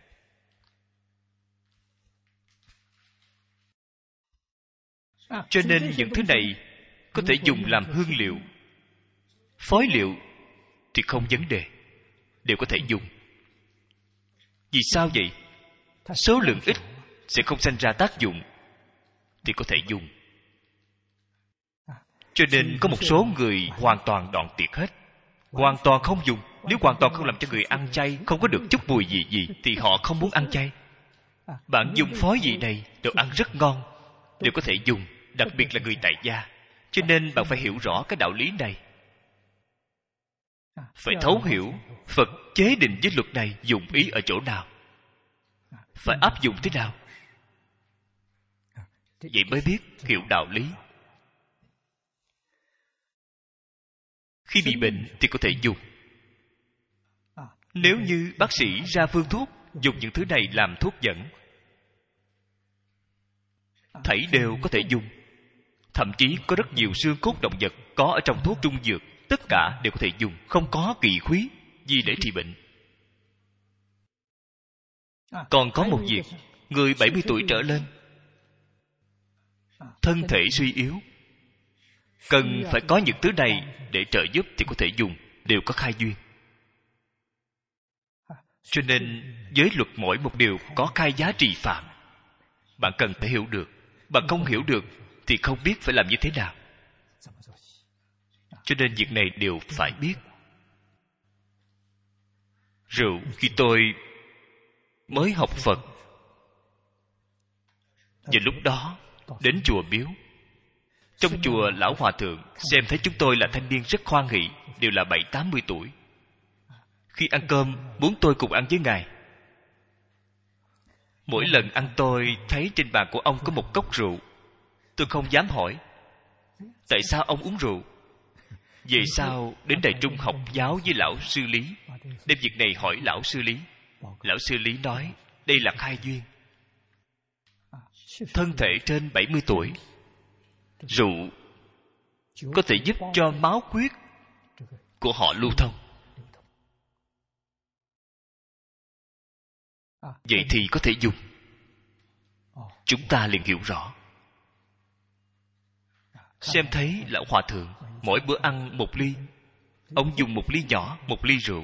Cho nên những thứ này có thể dùng làm hương liệu, phối liệu thì không vấn đề, đều có thể dùng. Vì sao vậy? Số lượng ít sẽ không sanh ra tác dụng thì có thể dùng. Cho nên có một số người hoàn toàn đoạn tuyệt hết, hoàn toàn không dùng. Nếu hoàn toàn không làm cho người ăn chay không có được chút mùi gì thì họ không muốn ăn chay. Bạn dùng phối vị này, đồ ăn rất ngon, đều có thể dùng, đặc biệt là người tại gia. Cho nên bạn phải hiểu rõ cái đạo lý này. Phải thấu hiểu Phật chế định giới luật này dụng ý ở chỗ nào, phải áp dụng thế nào, vậy mới biết hiểu đạo lý. Khi bị bệnh thì có thể dùng. Nếu như bác sĩ ra phương thuốc, dùng những thứ này làm thuốc dẫn, thảy đều có thể dùng. Thậm chí có rất nhiều xương cốt động vật có ở trong thuốc trung dược, tất cả đều có thể dùng, không có kỳ khuyết gì để trị bệnh. Còn có một việc, người 70 tuổi trở lên, thân thể suy yếu, cần phải có những thứ này để trợ giúp thì có thể dùng, đều có khai duyên. Cho nên giới luật mỗi một điều có khai giá trị phạm. Bạn cần phải hiểu được. Bạn không hiểu được thì không biết phải làm như thế nào. Cho nên việc này đều phải biết. Rượu, khi tôi mới học Phật, và lúc đó đến chùa Miếu, trong chùa lão hòa thượng xem thấy chúng tôi là thanh niên rất hoan hỷ, đều là 70-80 tuổi. Khi ăn cơm muốn tôi cùng ăn với ngài. Mỗi lần ăn tôi thấy trên bàn của ông có một cốc rượu, tôi không dám hỏi tại sao ông uống rượu. Về sau đến Đài Trung học giáo với lão sư Lý, đem việc này hỏi lão sư Lý. Lão sư Lý nói đây là khai duyên. Thân thể trên 70 tuổi, rượu có thể giúp cho máu huyết của họ lưu thông. Vậy thì có thể dùng. Chúng ta liền hiểu rõ. Xem thấy lão hòa thượng mỗi bữa ăn một ly, ông dùng một ly nhỏ, một ly rượu.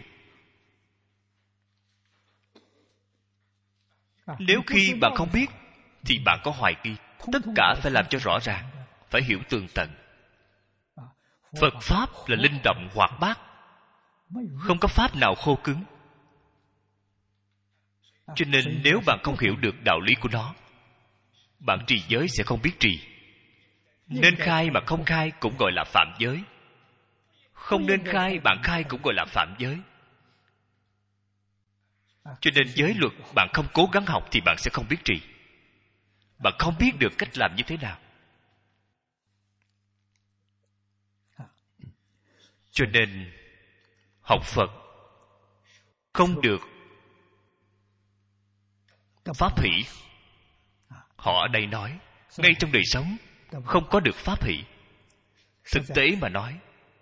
Nếu khi bạn không biết thì bạn có hoài nghi. Tất cả phải làm cho rõ ràng, phải hiểu tường tận. Phật Pháp là linh động hoạt bát, không có Pháp nào khô cứng. Cho nên nếu bạn không hiểu được đạo lý của nó, bạn trì giới sẽ không biết trì. Nên khai mà không khai cũng gọi là phạm giới. Không nên khai, bạn khai cũng gọi là phạm giới. Cho nên giới luật bạn không cố gắng học thì bạn sẽ không biết trì. Bạn không biết được cách làm như thế nào. Cho nên học Phật không được pháp hỷ. Họ ở đây nói ngay trong đời sống không có được pháp hỷ. Thực tế mà nói,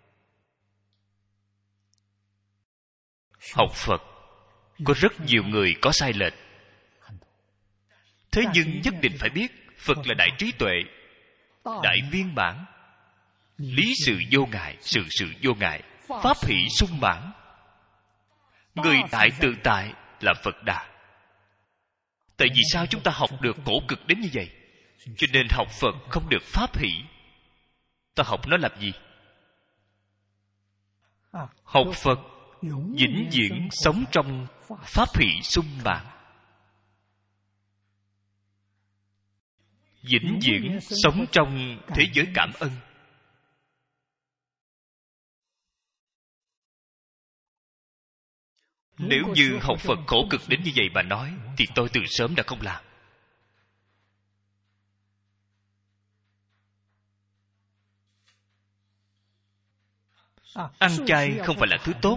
học Phật có rất nhiều người có sai lệch. Thế nhưng nhất định phải biết Phật là đại trí tuệ, đại viên mãn, lý sự vô ngại, sự sự vô ngại, pháp hỷ sung mãn. Người đại tự tại là Phật Đà. Tại vì sao chúng ta học được khổ cực đến như vậy? Cho nên học Phật không được pháp hỷ. Ta học nó làm gì? Học Phật vĩnh viễn sống trong pháp hỷ sung mãn, vĩnh viễn sống trong thế giới cảm ơn. Nếu như học Phật khổ cực đến như vậy mà nói thì tôi từ sớm đã không làm. Ăn chay không phải là thứ tốt,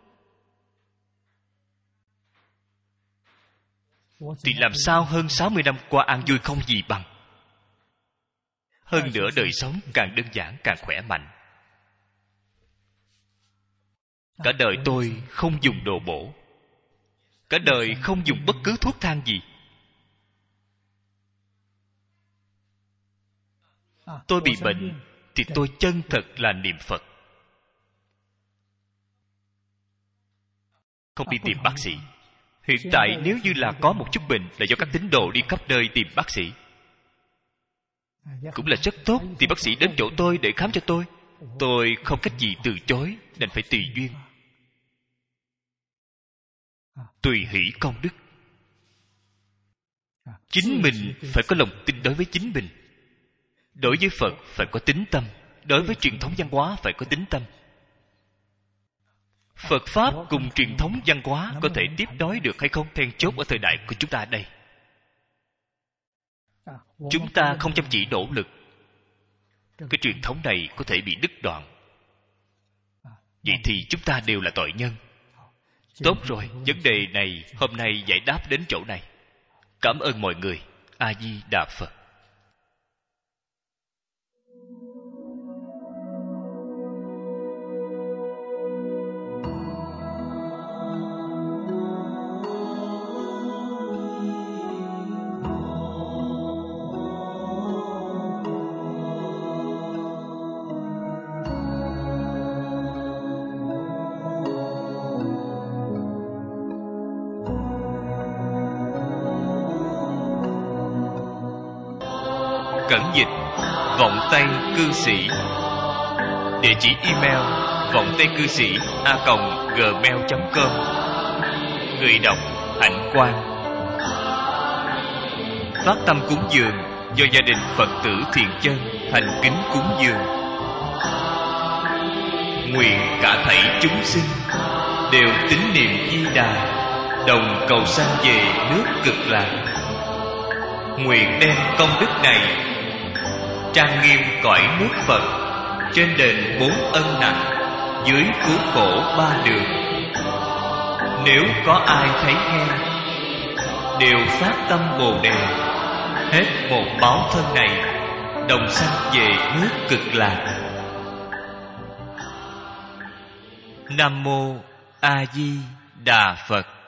thì làm sao hơn 60 năm qua ăn vui không gì bằng. Hơn nữa đời sống càng đơn giản càng khỏe mạnh. Cả đời tôi không dùng đồ bổ, cả đời không dùng bất cứ thuốc thang gì. Tôi bị bệnh thì tôi chân thật là niệm Phật, không đi tìm bác sĩ. Hiện tại nếu như là có một chút bệnh là do các tín đồ đi khắp nơi tìm bác sĩ, cũng là rất tốt. Thì bác sĩ đến chỗ tôi để khám cho tôi. Tôi không cách gì từ chối, nên phải tùy duyên, tùy hỷ công đức. Chính mình phải có lòng tin đối với chính mình. Đối với Phật phải có tín tâm, đối với truyền thống văn hóa phải có tín tâm. Phật Pháp cùng truyền thống văn hóa có thể tiếp nối được hay không, then chốt ở thời đại của chúng ta đây. Chúng ta không chăm chỉ nỗ lực, cái truyền thống này có thể bị đứt đoạn. Vậy thì chúng ta đều là tội nhân. Tốt rồi, vấn đề này hôm nay giải đáp đến chỗ này. Cảm ơn mọi người. A Di Đà Phật. Cẩn dịch Vọng Tây Cư Sĩ. Địa chỉ email vongtaicư sĩ@gmail.com. Người đọc Hạnh Quang. Phát tâm cúng dường do gia đình Phật tử Thiện Chân thành kính cúng dường. Nguyện cả thảy chúng sinh đều tín niệm Di Đà, đồng cầu sanh về nước Cực Lạc. Nguyện đem công đức này trang nghiêm cõi nước Phật, trên đền 4 ân nặng, dưới cứu khổ 3 đường. Nếu có ai thấy nghe, đều phát tâm Bồ Đề, hết một báo thân này, đồng sanh về nước Cực Lạc. Nam mô A Di Đà Phật.